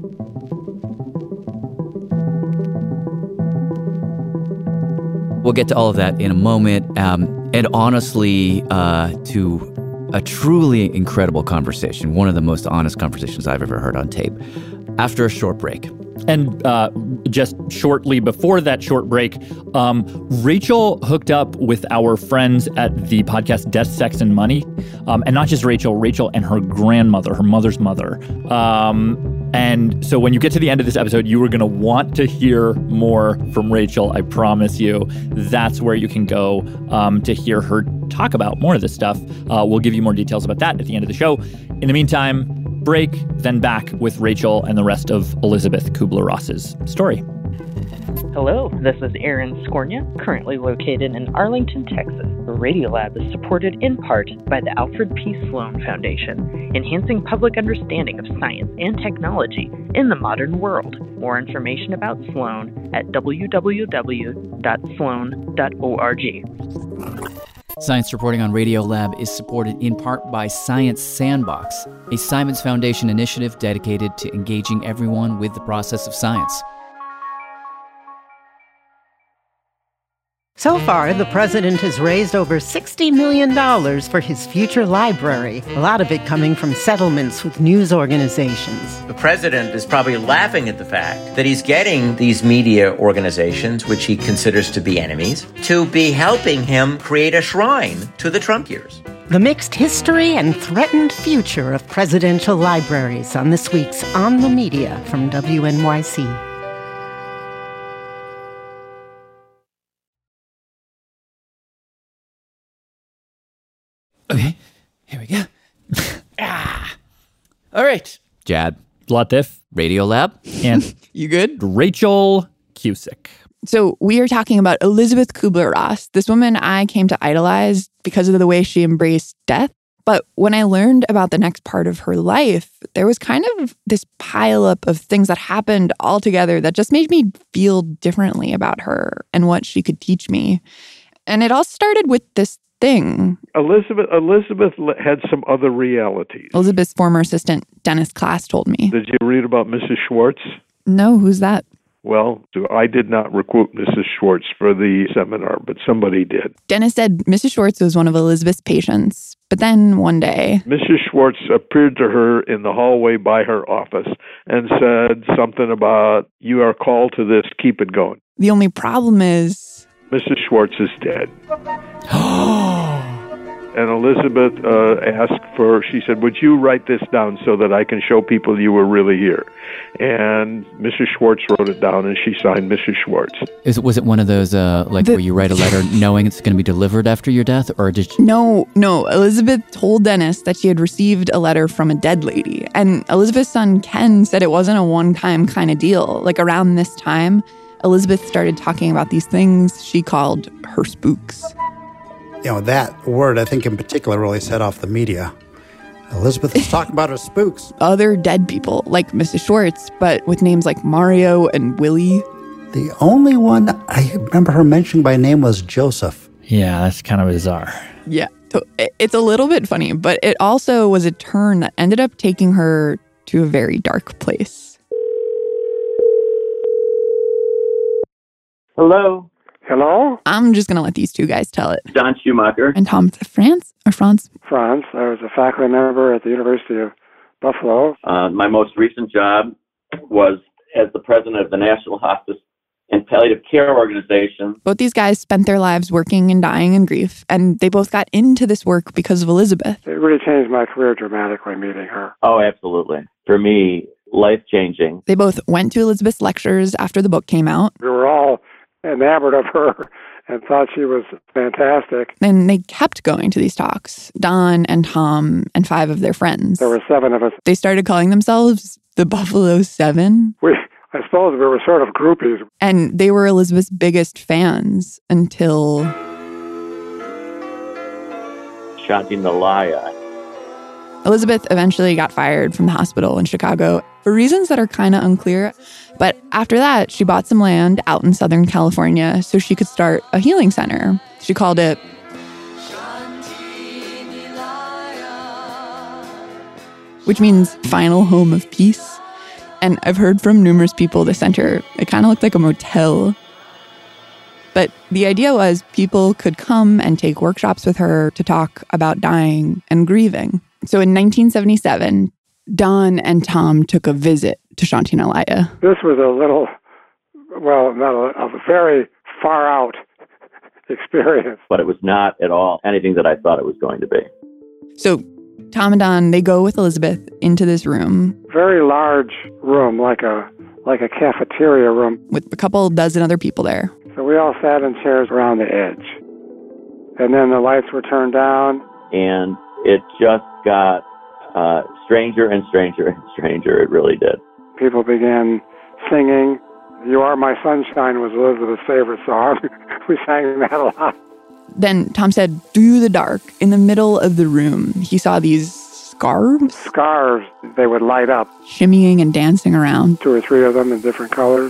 We'll get to all of that in a moment. Um, and honestly, uh, to a truly incredible conversation, one of the most honest conversations I've ever heard on tape, after a short break.
And uh, just shortly before that short break, um, Rachel hooked up with our friends at the podcast Death, Sex, and Money. Um, and not just Rachel, Rachel and her grandmother, her mother's mother. Um, and so when you get to the end of this episode, you are going to want to hear more from Rachel, I promise you. That's where you can go um, to hear her talk about more of this stuff. Uh, we'll give you more details about that at the end of the show. In the meantime, break, then back with Rachel and the rest of Elizabeth Kubler-Ross's story.
Hello, this is Aaron Skornia, currently located in Arlington, Texas. The Radiolab is supported in part by the Alfred P. Sloan Foundation, enhancing public understanding of science and technology in the modern world. More information about Sloan at w w w dot sloan dot org.
Science Reporting on Radiolab is supported in part by Science Sandbox, a Simons Foundation initiative dedicated to engaging everyone with the process of science.
So far, the president has raised over sixty million dollars for his future library, a lot of it coming from settlements with news organizations.
The president is probably laughing at the fact that he's getting these media organizations, which he considers to be enemies, to be helping him create a shrine to the Trump years.
The mixed history and threatened future of presidential libraries on this week's On the Media from W N Y C.
Okay, here we go. ah. All right. Jad.
Latif.
Radiolab.
And
you good?
Rachel Cusick.
So we are talking about Elizabeth Kubler-Ross, this woman I came to idolize because of the way she embraced death. But when I learned about the next part of her life, there was kind of this pileup of things that happened all together that just made me feel differently about her and what she could teach me. And it all started with this thing.
Elizabeth Elizabeth had some other realities.
Elizabeth's former assistant, Dennis Class, told me.
Did you read about Missus Schwartz?
No, who's that?
Well, I did not recruit Missus Schwartz for the seminar, but somebody did.
Dennis said Missus Schwartz was one of Elizabeth's patients. But then one day,
Missus Schwartz appeared to her in the hallway by her office and said something about, "You are called to this, keep it going."
The only problem is
Missus Schwartz is dead. And Elizabeth uh, asked for, she said, "Would you write this down so that I can show people you were really here?" And Missus Schwartz wrote it down, and she signed Missus Schwartz.
Is was it one of those, uh, like, the, where you write a letter knowing it's going to be delivered after your death, or did you...
No, no. Elizabeth told Dennis that she had received a letter from a dead lady. And Elizabeth's son, Ken, said it wasn't a one-time kind of deal. Like, around this time, Elizabeth started talking about these things she called her spooks.
You know, that word, I think in particular, really set off the media. Elizabeth is talking about her spooks.
Other dead people, like Missus Schwartz, but with names like Mario and Willie.
The only one I remember her mentioning by name was Joseph.
Yeah, that's kind of bizarre.
Yeah, so it's a little bit funny, but it also was a turn that ended up taking her to a very dark place.
Hello? Hello?
I'm just going to let these two guys tell it.
John Schumacher.
And Tom France or Franz?
Franz. I was a faculty member at the University of Buffalo.
Uh, my most recent job was as the president of the National Hospice and Palliative Care Organization.
Both these guys spent their lives working and dying in grief, and they both got into this work because of Elizabeth.
It really changed my career dramatically, meeting her.
Oh, absolutely. For me, life-changing.
They both went to Elizabeth's lectures after the book came out.
We were all enamored of her and thought she was fantastic.
And they kept going to these talks, Don and Tom and five of their friends.
There were seven of us.
They started calling themselves the Buffalo Seven.
We, I suppose we were sort of groupies.
And they were Elizabeth's biggest fans until...
Shanti Nalaya.
Elizabeth eventually got fired from the hospital in Chicago for reasons that are kind of unclear. But after that, she bought some land out in Southern California so she could start a healing center. She called it which means Final Home of Peace. And I've heard from numerous people the center, it kind of looked like a motel. But the idea was people could come and take workshops with her to talk about dying and grieving. So in nineteen seventy-seven, Don and Tom took a visit to Shanti Nalaya.
This was a little, well, not a, a very far out experience.
But it was not at all anything that I thought it was going to be.
So Tom and Don, they go with Elizabeth into this room.
Very large room, like a like a cafeteria room.
With a couple dozen other people there.
So we all sat in chairs around the edge. And then the lights were turned down.
And it just got uh, stranger and stranger and stranger. It really did.
People began singing. "You Are My Sunshine" was Elizabeth's favorite song. We sang that a lot.
Then Tom said, through the dark, in the middle of the room, he saw these scarves.
Scarves. They would light up.
Shimmying and dancing around.
Two or three of them in different colors.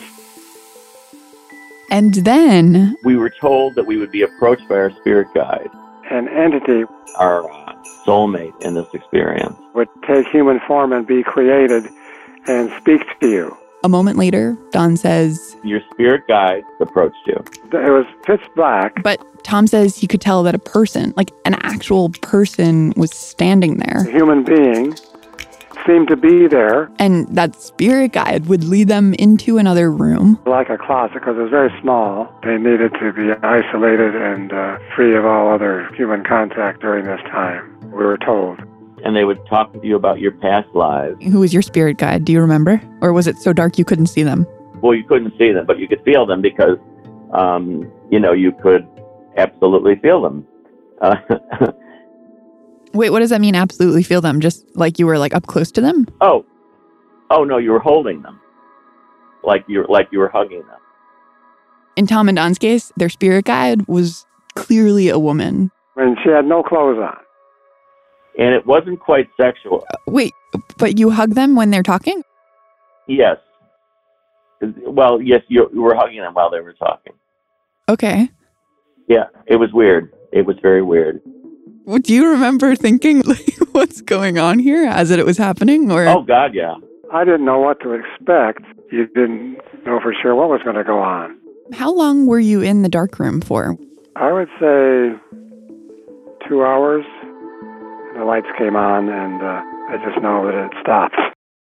And then...
we were told that we would be approached by our spirit guide.
An entity.
Our uh, soulmate in this experience.
Would take human form and be created and speak to you.
A moment later, Don says...
your spirit guide approached you.
It was pitch black.
But Tom says he could tell that a person, like an actual person, was standing there.
A human being seemed to be there.
And that spirit guide would lead them into another room.
Like a closet, because it was very small. They needed to be isolated and uh, free of all other human contact during this time, we were told.
And they would talk with you about your past lives.
Who was your spirit guide? Do you remember? Or was it so dark you couldn't see them?
Well, you couldn't see them, but you could feel them because, um, you know, you could absolutely feel them. Uh,
Wait, what does that mean, absolutely feel them? Just like you were like up close to them?
Oh, oh no, you were holding them. Like you were, like you were hugging them.
In Tom and Don's case, their spirit guide was clearly a woman.
And she had no clothes on.
and it wasn't quite sexual.
Wait, but you hug them when they're talking?
Yes. Well, yes, you were hugging them while they were talking.
Okay.
Yeah, it was weird. It was very weird.
Do you remember thinking, like, what's going on here as it was happening? Or
Oh, God, yeah.
I didn't know what to expect. You didn't know for sure what was going to go on.
How long were you in the darkroom for?
I would say two hours. The lights came on, and uh, I just know that it stopped.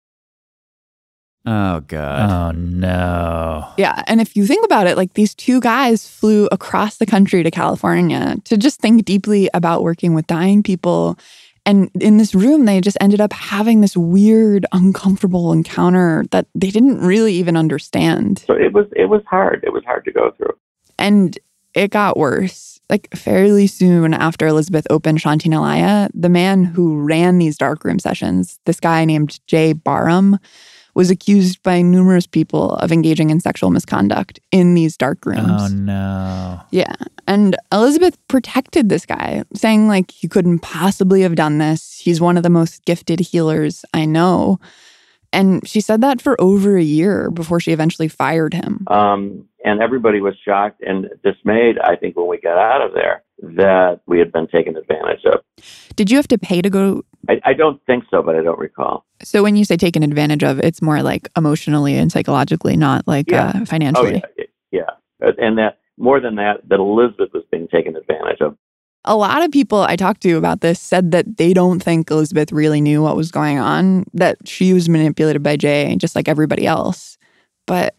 Oh, God.
Oh, no.
Yeah, and if you think about it, like these two guys flew across the country to California to just think deeply about working with dying people. And in this room, they just ended up having this weird, uncomfortable encounter that they didn't really even understand.
So it was it was hard. It was hard to go through.
And it got worse. Like fairly soon after Elizabeth opened Shanti Nilaya, the man who ran these darkroom sessions, this guy named Jay Barham, was accused by numerous people of engaging in sexual misconduct in these dark rooms.
Oh, no.
Yeah. And Elizabeth protected this guy, saying, like, he couldn't possibly have done this. He's one of the most gifted healers I know. And she said that for over a year before she eventually fired him.
Um, and everybody was shocked and dismayed, I think, when we got out of there, that we had been taken advantage of.
Did you have to pay to go?
I, I don't think so, but I don't recall.
So when you say taken advantage of, it's more like emotionally and psychologically, not like
Yeah.
uh, financially.
Oh, yeah. yeah. And that more than that, that Elizabeth was being taken advantage of.
A lot of people I talked to about this said that they don't think Elizabeth really knew what was going on, that she was manipulated by Jay just like everybody else. But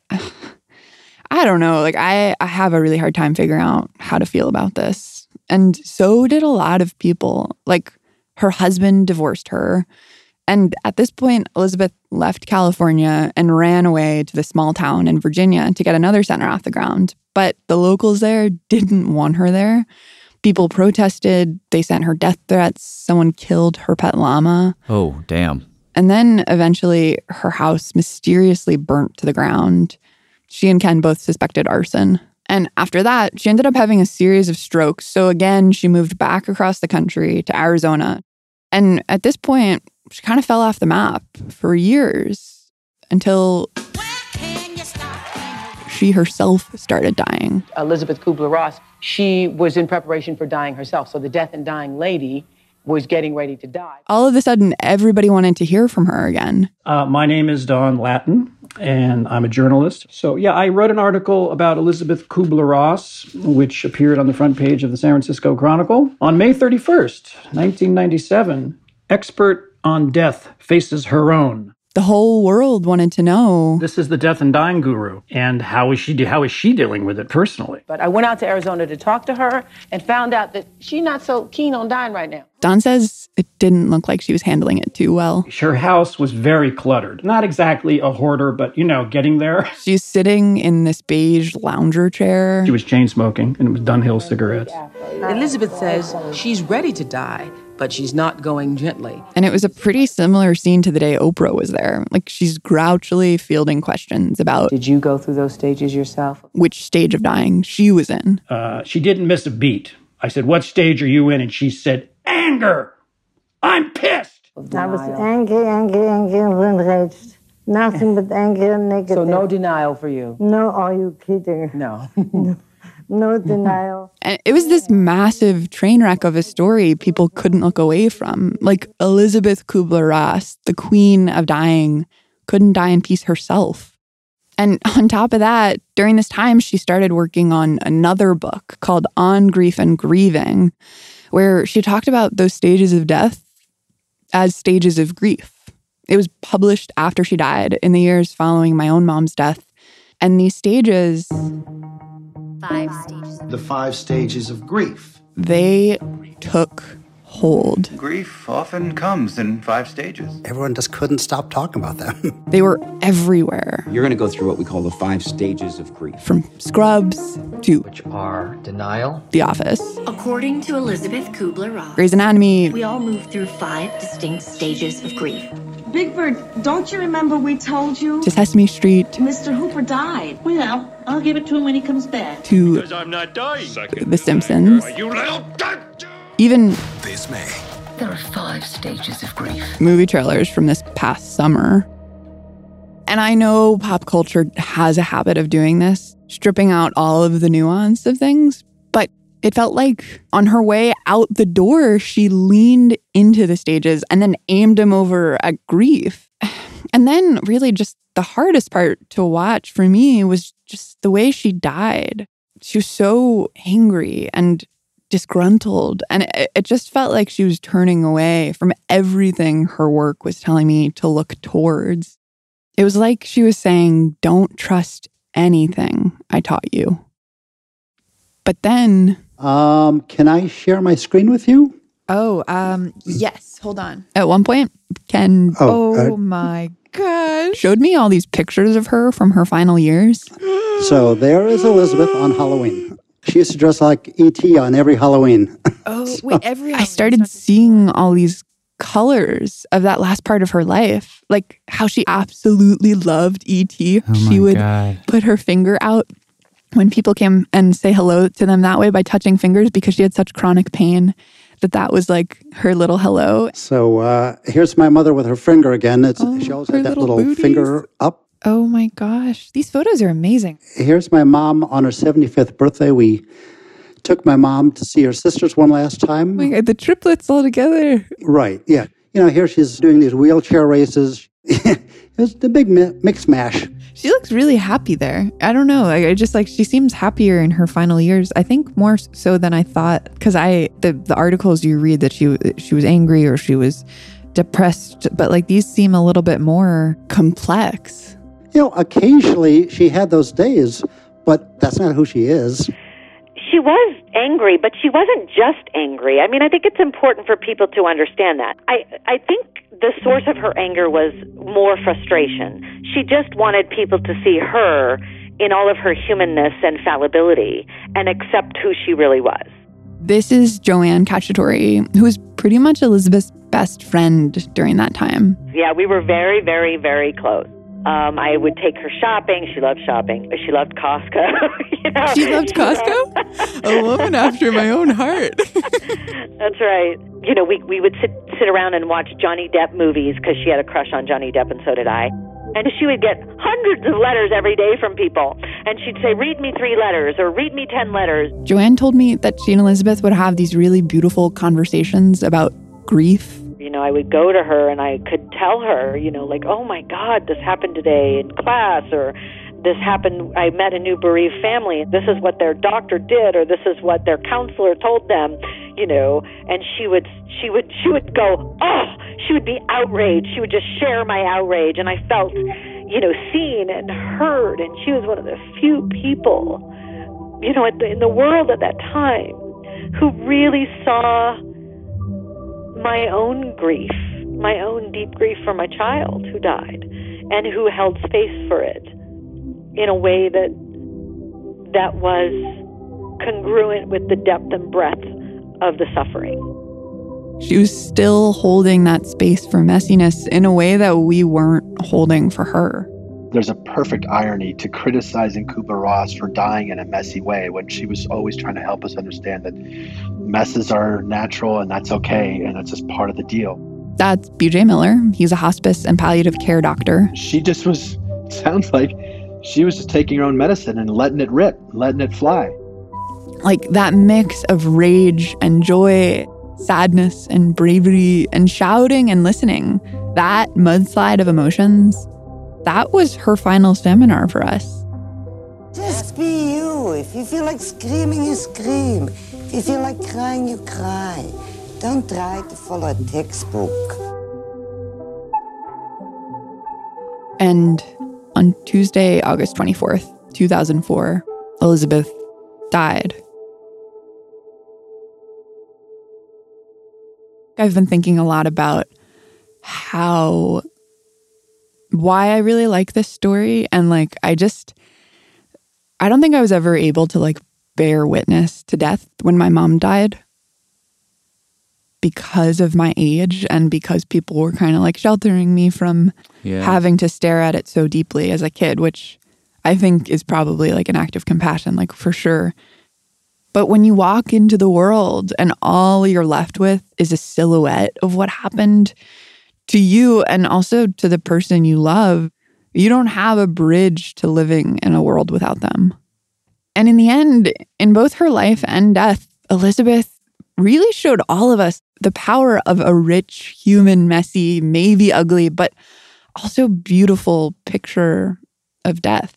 I don't know. Like I, I have a really hard time figuring out how to feel about this. And so did a lot of people. Like her husband divorced her. And at this point, Elizabeth left California and ran away to the small town in Virginia to get another center off the ground. But the locals there didn't want her there. People protested. They sent her death threats. Someone killed her pet llama.
Oh, damn.
And then eventually her house mysteriously burnt to the ground. She and Ken both suspected arson. And after that, she ended up having a series of strokes. So again, she moved back across the country to Arizona. And at this point, she kind of fell off the map for years until she herself started dying.
Elizabeth Kubler-Ross, she was in preparation for dying herself. So the death and dying lady was getting ready to die.
All of a sudden, everybody wanted to hear from her again.
Uh, my name is Don Lattin, and I'm a journalist. So, yeah, I wrote an article about Elizabeth Kubler-Ross, which appeared on the front page of the San Francisco Chronicle. On May thirty-first, nineteen ninety-seven, expert on death faces her own.
The whole world wanted to know.
This is the death and dying guru, and how is she de- how is she dealing with it personally?
But I went out to Arizona to talk to her and found out that she's not so keen on dying right now.
Don says it didn't look like she was handling it too well.
Her house was very cluttered. Not exactly a hoarder, but, you know, getting there.
She's sitting in this beige lounger chair.
She was chain smoking, and it was Dunhill cigarettes.
Elizabeth says she's ready to die, but she's not going gently.
And it was a pretty similar scene to the day Oprah was there. Like, she's grouchily fielding questions about...
Did you go through those stages yourself?
Which stage of dying she was in.
Uh, she didn't miss a beat. I said, what stage are you in? And she said, anger. I'm pissed.
I was angry, angry, angry, and enraged. Nothing but anger and negative.
So no denial for you?
No, are you kidding?
No.
no. No denial.
And it was this massive train wreck of a story people couldn't look away from. Like Elizabeth Kubler-Ross, the queen of dying, couldn't die in peace herself. And on top of that, during this time, she started working on another book called On Grief and Grieving, where she talked about those stages of death as stages of grief. It was published after she died in the years following my own mom's death. And these stages...
Five stages. The five stages of grief.
They took hold.
Grief often comes in five stages.
Everyone just couldn't stop talking about them.
They were everywhere.
You're going to go through what we call the five stages of grief.
From Scrubs to...
Which are denial.
The Office.
According to Elizabeth Kubler-Ross,
Grey's Anatomy.
We all move through five distinct stages of grief.
Big Bird, don't you remember we told you?
To Sesame Street.
Mister Hooper died.
Well, I'll give it to him when he comes back.
To
because I'm not dying.
The Simpsons.
You little
Even
this May,
There are five stages of grief.
Movie trailers from this past summer. And I know pop culture has a habit of doing this, stripping out all of the nuance of things, but it felt like on her way out the door, she leaned into the stages and then aimed him over at grief. And then really just the hardest part to watch for me was just the way she died. She was so angry and disgruntled, and it, it just felt like she was turning away from everything her work was telling me to look towards. It was like she was saying, don't trust anything I taught you. But then...
Um, can I share my screen with you?
Oh, um, yes. Hold on. At one point, Ken...
Oh,
oh
uh,
my gosh. Showed me all these pictures of her from her final years.
So there is Elizabeth on Halloween. She used to dress like E T on every Halloween.
Oh, so, wait, every I started seeing all these colors of that last part of her life. Like how she absolutely loved E T.
Oh
she
my
would
God.
put her finger out when people came and say hello to them that way by touching fingers because she had such chronic pain that that was like her little hello.
So uh, here's my mother with her finger again. It's,
Oh,
she always
her
had that
little
little
booties.
finger up.
Oh my gosh. These photos are amazing.
Here's my mom on her seventy-fifth birthday. We took my mom to see her sisters one last time.
Oh my God, the triplets all together.
Right, yeah. You know, here she's doing these wheelchair races. It was the big mi- mix mash.
She looks really happy there. I don't know. I, I just like, she seems happier in her final years. I think more so than I thought. Because I, the, the articles you read that she she was angry or she was depressed, but like these seem a little bit more complex.
You know, occasionally she had those days, but that's not who she is.
She was angry, but she wasn't just angry. I mean, I think it's important for people to understand that. I, I think the source of her anger was more frustration. She just wanted people to see her in all of her humanness and fallibility and accept who she really was.
This is Joanne Cacciatore, who was pretty much Elizabeth's best friend during that time.
Yeah, we were very, very, very close. Um, I would take her shopping. She loved shopping. She loved Costco. You know?
She loved Costco? A woman after my own heart.
That's right. You know, we we would sit sit around and watch Johnny Depp movies because she had a crush on Johnny Depp, and so did I. And she would get hundreds of letters every day from people. And she'd say, read me three letters or read me ten letters.
Joanne told me that she and Elizabeth would have these really beautiful conversations about grief.
You know, I would go to her and I could tell her, you know, like, oh my God, this happened today in class, or this happened, I met a new bereaved family, this is what their doctor did, or this is what their counselor told them, you know, and she would, she would, she would go, oh, she would be outraged. She would just share my outrage. And I felt, you know, seen and heard. And she was one of the few people, you know, at the, in the world at that time who really saw my own grief, my own deep grief for my child who died, and who held space for it in a way that that was congruent with the depth and breadth of the suffering.
She was still holding that space for messiness in a way that we weren't holding for her.
There's a perfect irony to criticizing Kubler-Ross for dying in a messy way when she was always trying to help us understand that messes are natural and that's okay, and that's just part of the deal.
That's B J Miller. He's a hospice and palliative care doctor.
She just was, sounds like she was just taking her own medicine and letting it rip, letting it fly.
Like that mix of rage and joy, sadness and bravery and shouting and listening, that mudslide of emotions, that was her final seminar for us.
Just be you. If you feel like screaming, you scream. If you feel like crying, you cry. Don't try to follow a textbook.
And on Tuesday, August twenty-fourth, two thousand four, Elizabeth died. I've been thinking a lot about how, why I really like this story. And like, I just, I don't think I was ever able to like bear witness to death when my mom died because of my age and because people were kind of like sheltering me from
Yeah.
having to stare at it so deeply as a kid, which I think is probably like an act of compassion, like for sure. But when you walk into the world and all you're left with is a silhouette of what happened to you and also to the person you love, you don't have a bridge to living in a world without them. And in the end, in both her life and death, Elizabeth really showed all of us the power of a rich, human, messy, maybe ugly, but also beautiful picture of death.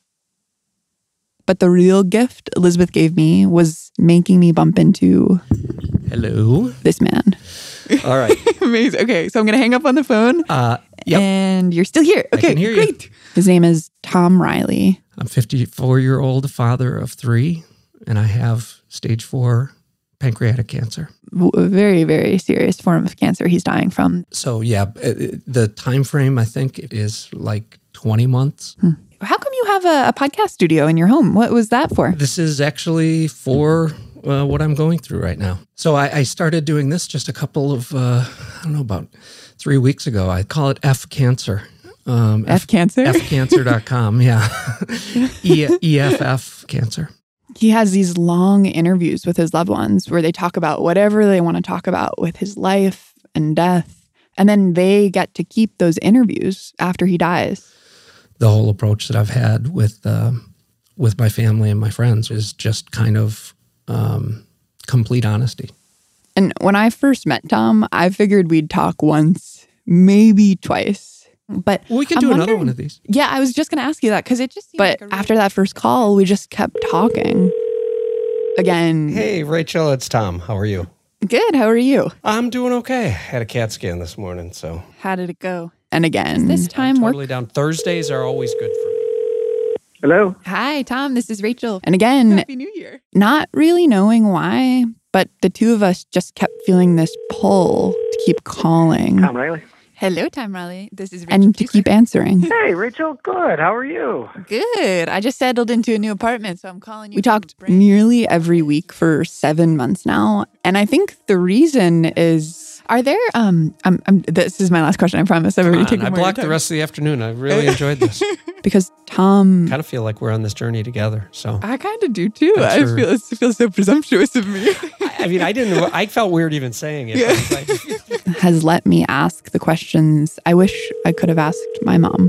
But the real gift Elizabeth gave me was making me bump into...
Hello.
This man.
All right.
Amazing. Okay, so I'm going to hang up on the phone.
Uh, yep.
And you're still here. Okay,
I can hear
great.
You.
His name is Tom Riley.
I'm a fifty-four-year-old father of three, and I have stage four pancreatic cancer.
A very, very serious form of cancer he's dying from.
So, yeah, the time frame, I think, is like twenty months.
Hmm. How come you have a, a podcast studio in your home? What was that for?
This is actually for uh, what I'm going through right now. So I, I started doing this just a couple of, uh, I don't know, about three weeks ago. I call it F Cancer. Um,
F Cancer?
F cancer dot com, yeah. e- EFF Cancer.
He has these long interviews with his loved ones where they talk about whatever they want to talk about with his life and death. And then they get to keep those interviews after he dies.
The whole approach that I've had with uh, with my family and my friends is just kind of um, complete honesty.
And when I first met Tom, I figured we'd talk once, maybe twice. But
we can
I'm
do another
wondering-
one of these.
Yeah, I was just going to ask you that because it just. But like after that first call, we just kept talking. Again.
Hey, Rachel, it's Tom. How are you?
Good. How are you?
I'm doing okay. Had a CAT scan this morning, so.
How did it go? And again, this time
I'm
work.
totally down. Thursdays are always good for me.
Hello.
Hi, Tom. This is Rachel. And again,
Happy New Year.
Not really knowing why, but the two of us just kept feeling this pull to keep calling.
Tom Riley.
Hello, Tom Riley. This is Rachel. And to keep answering.
Hey, Rachel. Good. How are you?
Good. I just settled into a new apartment, so I'm calling you. We talked nearly every week for seven months now. And I think the reason is... Are there, um, um, um, this is my last question, I promise. I've already
Come on,
taken
I
more of your
blocked the
time.
rest of the afternoon. I really enjoyed this.
Because Tom...
kind of feel like we're on this journey together, so.
I kind of do too.
I'm
I
sure.
feel, it feels so presumptuous of me.
I mean, I didn't, I felt weird even saying it.
Yeah.
but it's like-
Has let me ask the questions I wish I could have asked my mom.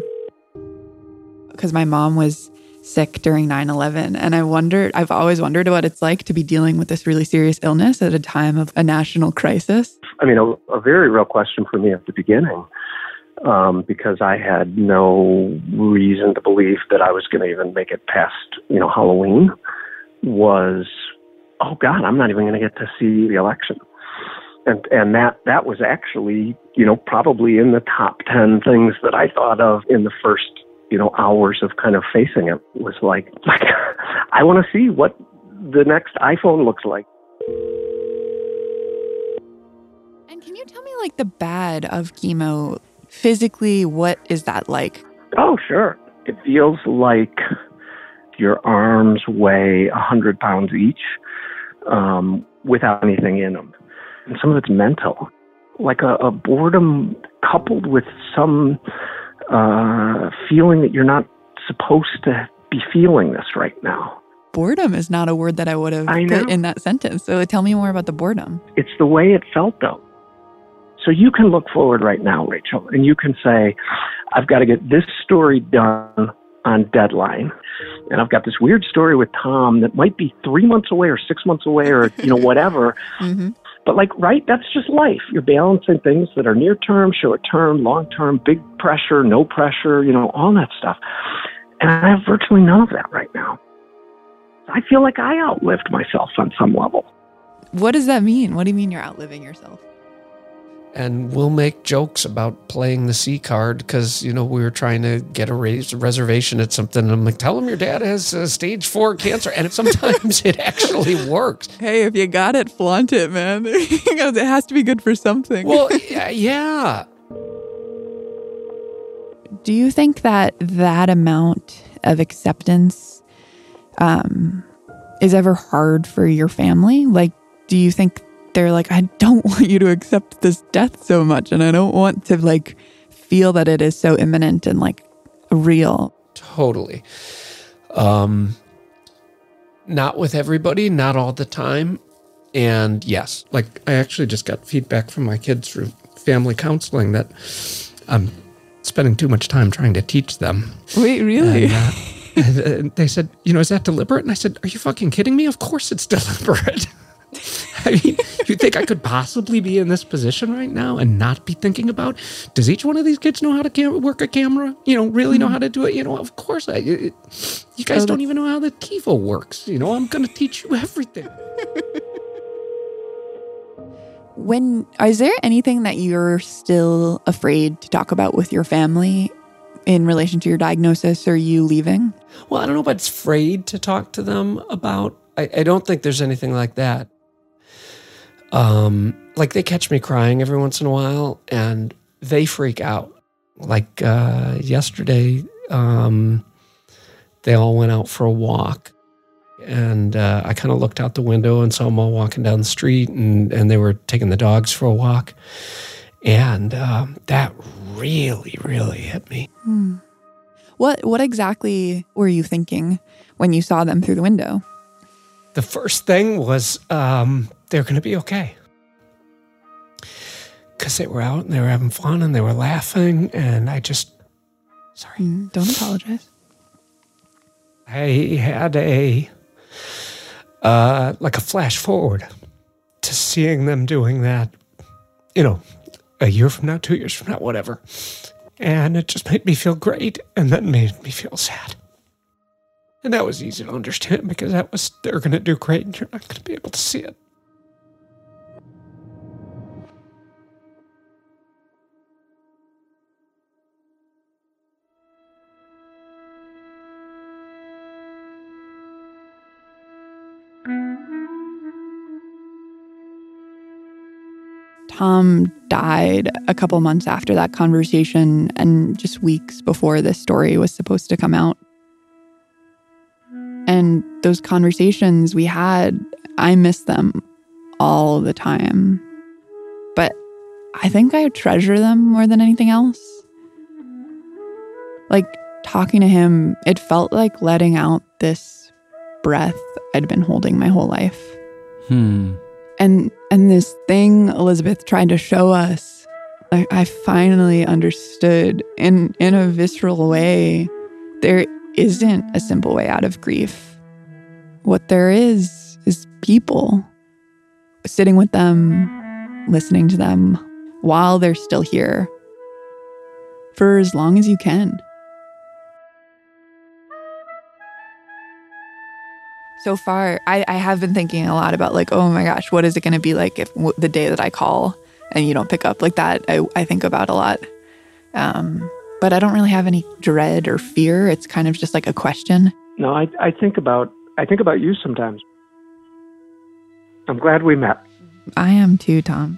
Because my mom was sick during nine eleven. And I wondered, I've always wondered what it's like to be dealing with this really serious illness at a time of a national crisis.
I mean, a, a very real question for me at the beginning, um, because I had no reason to believe that I was going to even make it past, you know, Halloween, was, oh God, I'm not even going to get to see the election. And and that, that was actually, you know, probably in the top ten things that I thought of in the first, you know, hours of kind of facing it. Was like, like I want to see what the next iPhone looks like.
And can you tell me, like, the bad of chemo? Physically, what is that like?
Oh, sure. It feels like your arms weigh a hundred pounds each, um, without anything in them. And some of it's mental, like a, a boredom coupled with some uh, feeling that you're not supposed to be feeling this right now.
Boredom is not a word that I would have
I know.
put in that sentence. So tell me more about the boredom.
It's the way it felt, though. So you can look forward right now, Rachel, and you can say, I've got to get this story done on deadline. And I've got this weird story with Tom that might be three months away or six months away or, you know, whatever.
Mm-hmm.
But like, right, that's just life. You're balancing things that are near term, short term, long term, big pressure, no pressure, you know, all that stuff. And I have virtually none of that right now. I feel like I outlived myself on some level.
What does that mean? What do you mean you're outliving yourself?
And we'll make jokes about playing the C card because, you know, we were trying to get a res- reservation at something. And I'm like, tell him your dad has uh, stage four cancer. And sometimes it actually works.
Hey, if you got it, flaunt it, man. It has to be good for something.
Well, yeah, yeah.
Do you think that that amount of acceptance um, is ever hard for your family? Like, do you think they're like, I don't want you to accept this death so much, and I don't want to like feel that it is so imminent and like real?
Totally. Um, not with everybody, not all the time. And yes, like I actually just got feedback from my kids through family counseling that I'm spending too much time trying to teach them.
Wait, really?
And, uh, and, uh, they said, you know, is that deliberate? And I said, are you fucking kidding me? Of course it's deliberate. I mean, you think I could possibly be in this position right now and not be thinking about, does each one of these kids know how to cam- work a camera? You know, really know how to do it? You know, of course. I. It, you guys
Oh,
don't
that's-
even know how the TiVo works. You know, I'm going to teach you everything.
When is there anything that you're still afraid to talk about with your family in relation to your diagnosis or you leaving?
Well, I don't know about it's afraid to talk to them about. I, I don't think there's anything like that. Um, like they catch me crying every once in a while and they freak out. Like uh, yesterday, um, they all went out for a walk. And uh, I kind of looked out the window and saw them all walking down the street, and, and they were taking the dogs for a walk. And um, that really, really hit me.
Hmm. What what exactly were you thinking when you saw them through the window?
The first thing was um, they're going to be okay. Because they were out and they were having fun and they were laughing. And I just, sorry.
Mm, don't apologize.
I had a, uh, like a flash forward to seeing them doing that, you know, a year from now, two years from now, whatever. And it just made me feel great and then made me feel sad. And that was easy to understand because that was, they're going to do great and you're not going to be able to see it.
Tom died a couple months after that conversation and just weeks before this story was supposed to come out. And those conversations we had, I miss them all the time. But I think I treasure them more than anything else. Like talking to him, it felt like letting out this breath I'd been holding my whole life.
Hmm.
And and this thing Elizabeth tried to show us, I, I finally understood in in a visceral way, there isn't a simple way out of grief. What there is is people. Sitting with them, listening to them while they're still here. For as long as you can. So far, I, I have been thinking a lot about like, oh my gosh, what is it going to be like if w- the day that I call and you don't pick up? Like that, I, I think about a lot. Um, but I don't really have any dread or fear. It's kind of just like a question.
No, I, I think about I think about you sometimes. I'm glad we met.
I am too, Tom.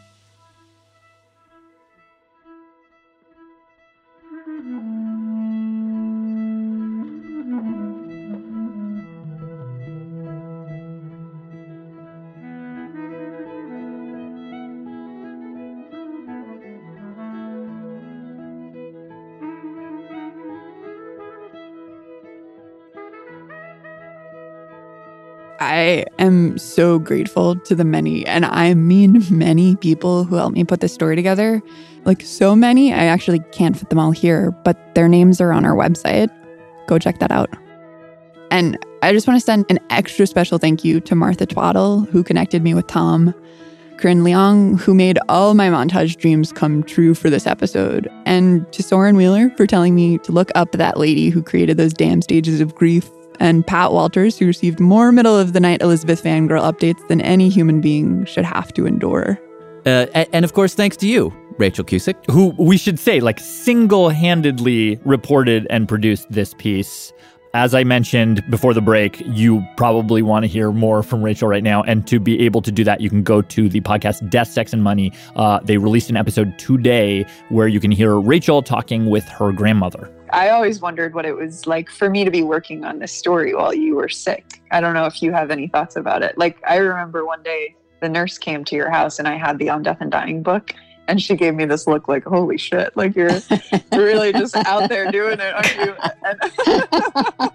I am so grateful to the many, and I mean many people who helped me put this story together. Like so many, I actually can't fit them all here, but their names are on our website. Go check that out. And I just want to send an extra special thank you to Martha Twaddle, who connected me with Tom, Corinne Leong, who made all my montage dreams come true for this episode, and to Soren Wheeler for telling me to look up that lady who created those damn stages of grief, and Pat Walters, who received more middle of the night Elizabeth fangirl updates than any human being should have to endure.
Uh, and, and of course, thanks to you, Rachel Cusick,
who we should say like single-handedly reported and produced this piece. As I mentioned before the break, you probably want to hear more from Rachel right now. And to be able to do that, you can go to the podcast Death, Sex, and Money. Uh, they released an episode today where you can hear Rachel talking with her grandmother.
I always wondered what it was like for me to be working on this story while you were sick. I don't know if you have any thoughts about it. Like, I remember one day the nurse came to your house and I had the On Death and Dying book. And she gave me this look like, holy shit, like you're really just out there doing it, aren't you? And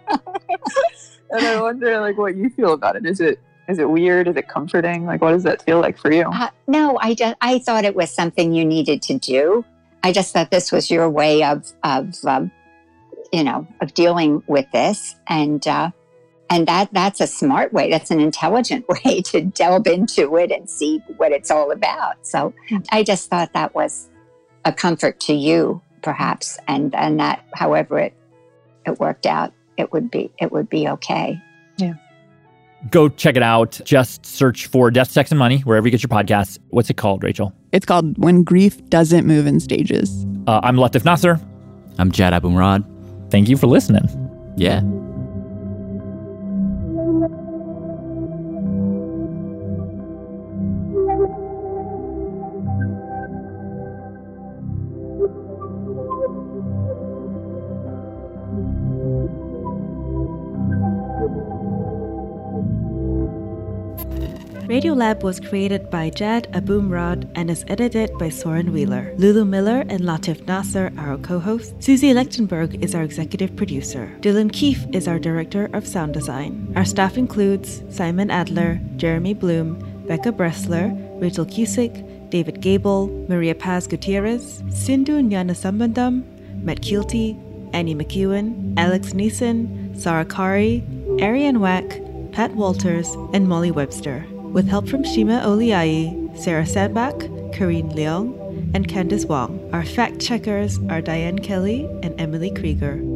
And I wonder, like, what you feel about it. Is it is it weird? Is it comforting? Like, what does that feel like for you?
Uh, no, I just I thought it was something you needed to do. I just thought this was your way of of um, you know of dealing with this, and uh, and that that's a smart way. That's an intelligent way to delve into it and see what it's all about. So I just thought that was a comfort to you, perhaps, and and that however it it worked out, it would be it would be okay.
Yeah.
Go check it out. Just search for Death, Sex, and Money wherever you get your podcasts. What's it called, Rachel?
It's called When Grief Doesn't Move in Stages.
Uh, I'm Latif Nasser.
I'm Jad Abumrad.
Thank you for listening.
Yeah.
Radiolab was created by Jad Abumrad and is edited by Soren Wheeler. Lulu Miller and Latif Nasser are our co-hosts. Susie Lechtenberg is our executive producer. Dylan Keefe is our director of sound design. Our staff includes Simon Adler, Jeremy Bloom, Becca Bressler, Rachel Cusick, David Gable, Maria Paz Gutierrez, Sindhu Nyanasambandam, Matt Keelty, Annie McEwen, Alex Neeson, Sarah Kari, Ariane Wack, Pat Walters, and Molly Webster, with help from Shima Oliai, Sarah Sandbach, Karine Leong, and Candice Wong. Our fact checkers are Diane Kelly and Emily Krieger.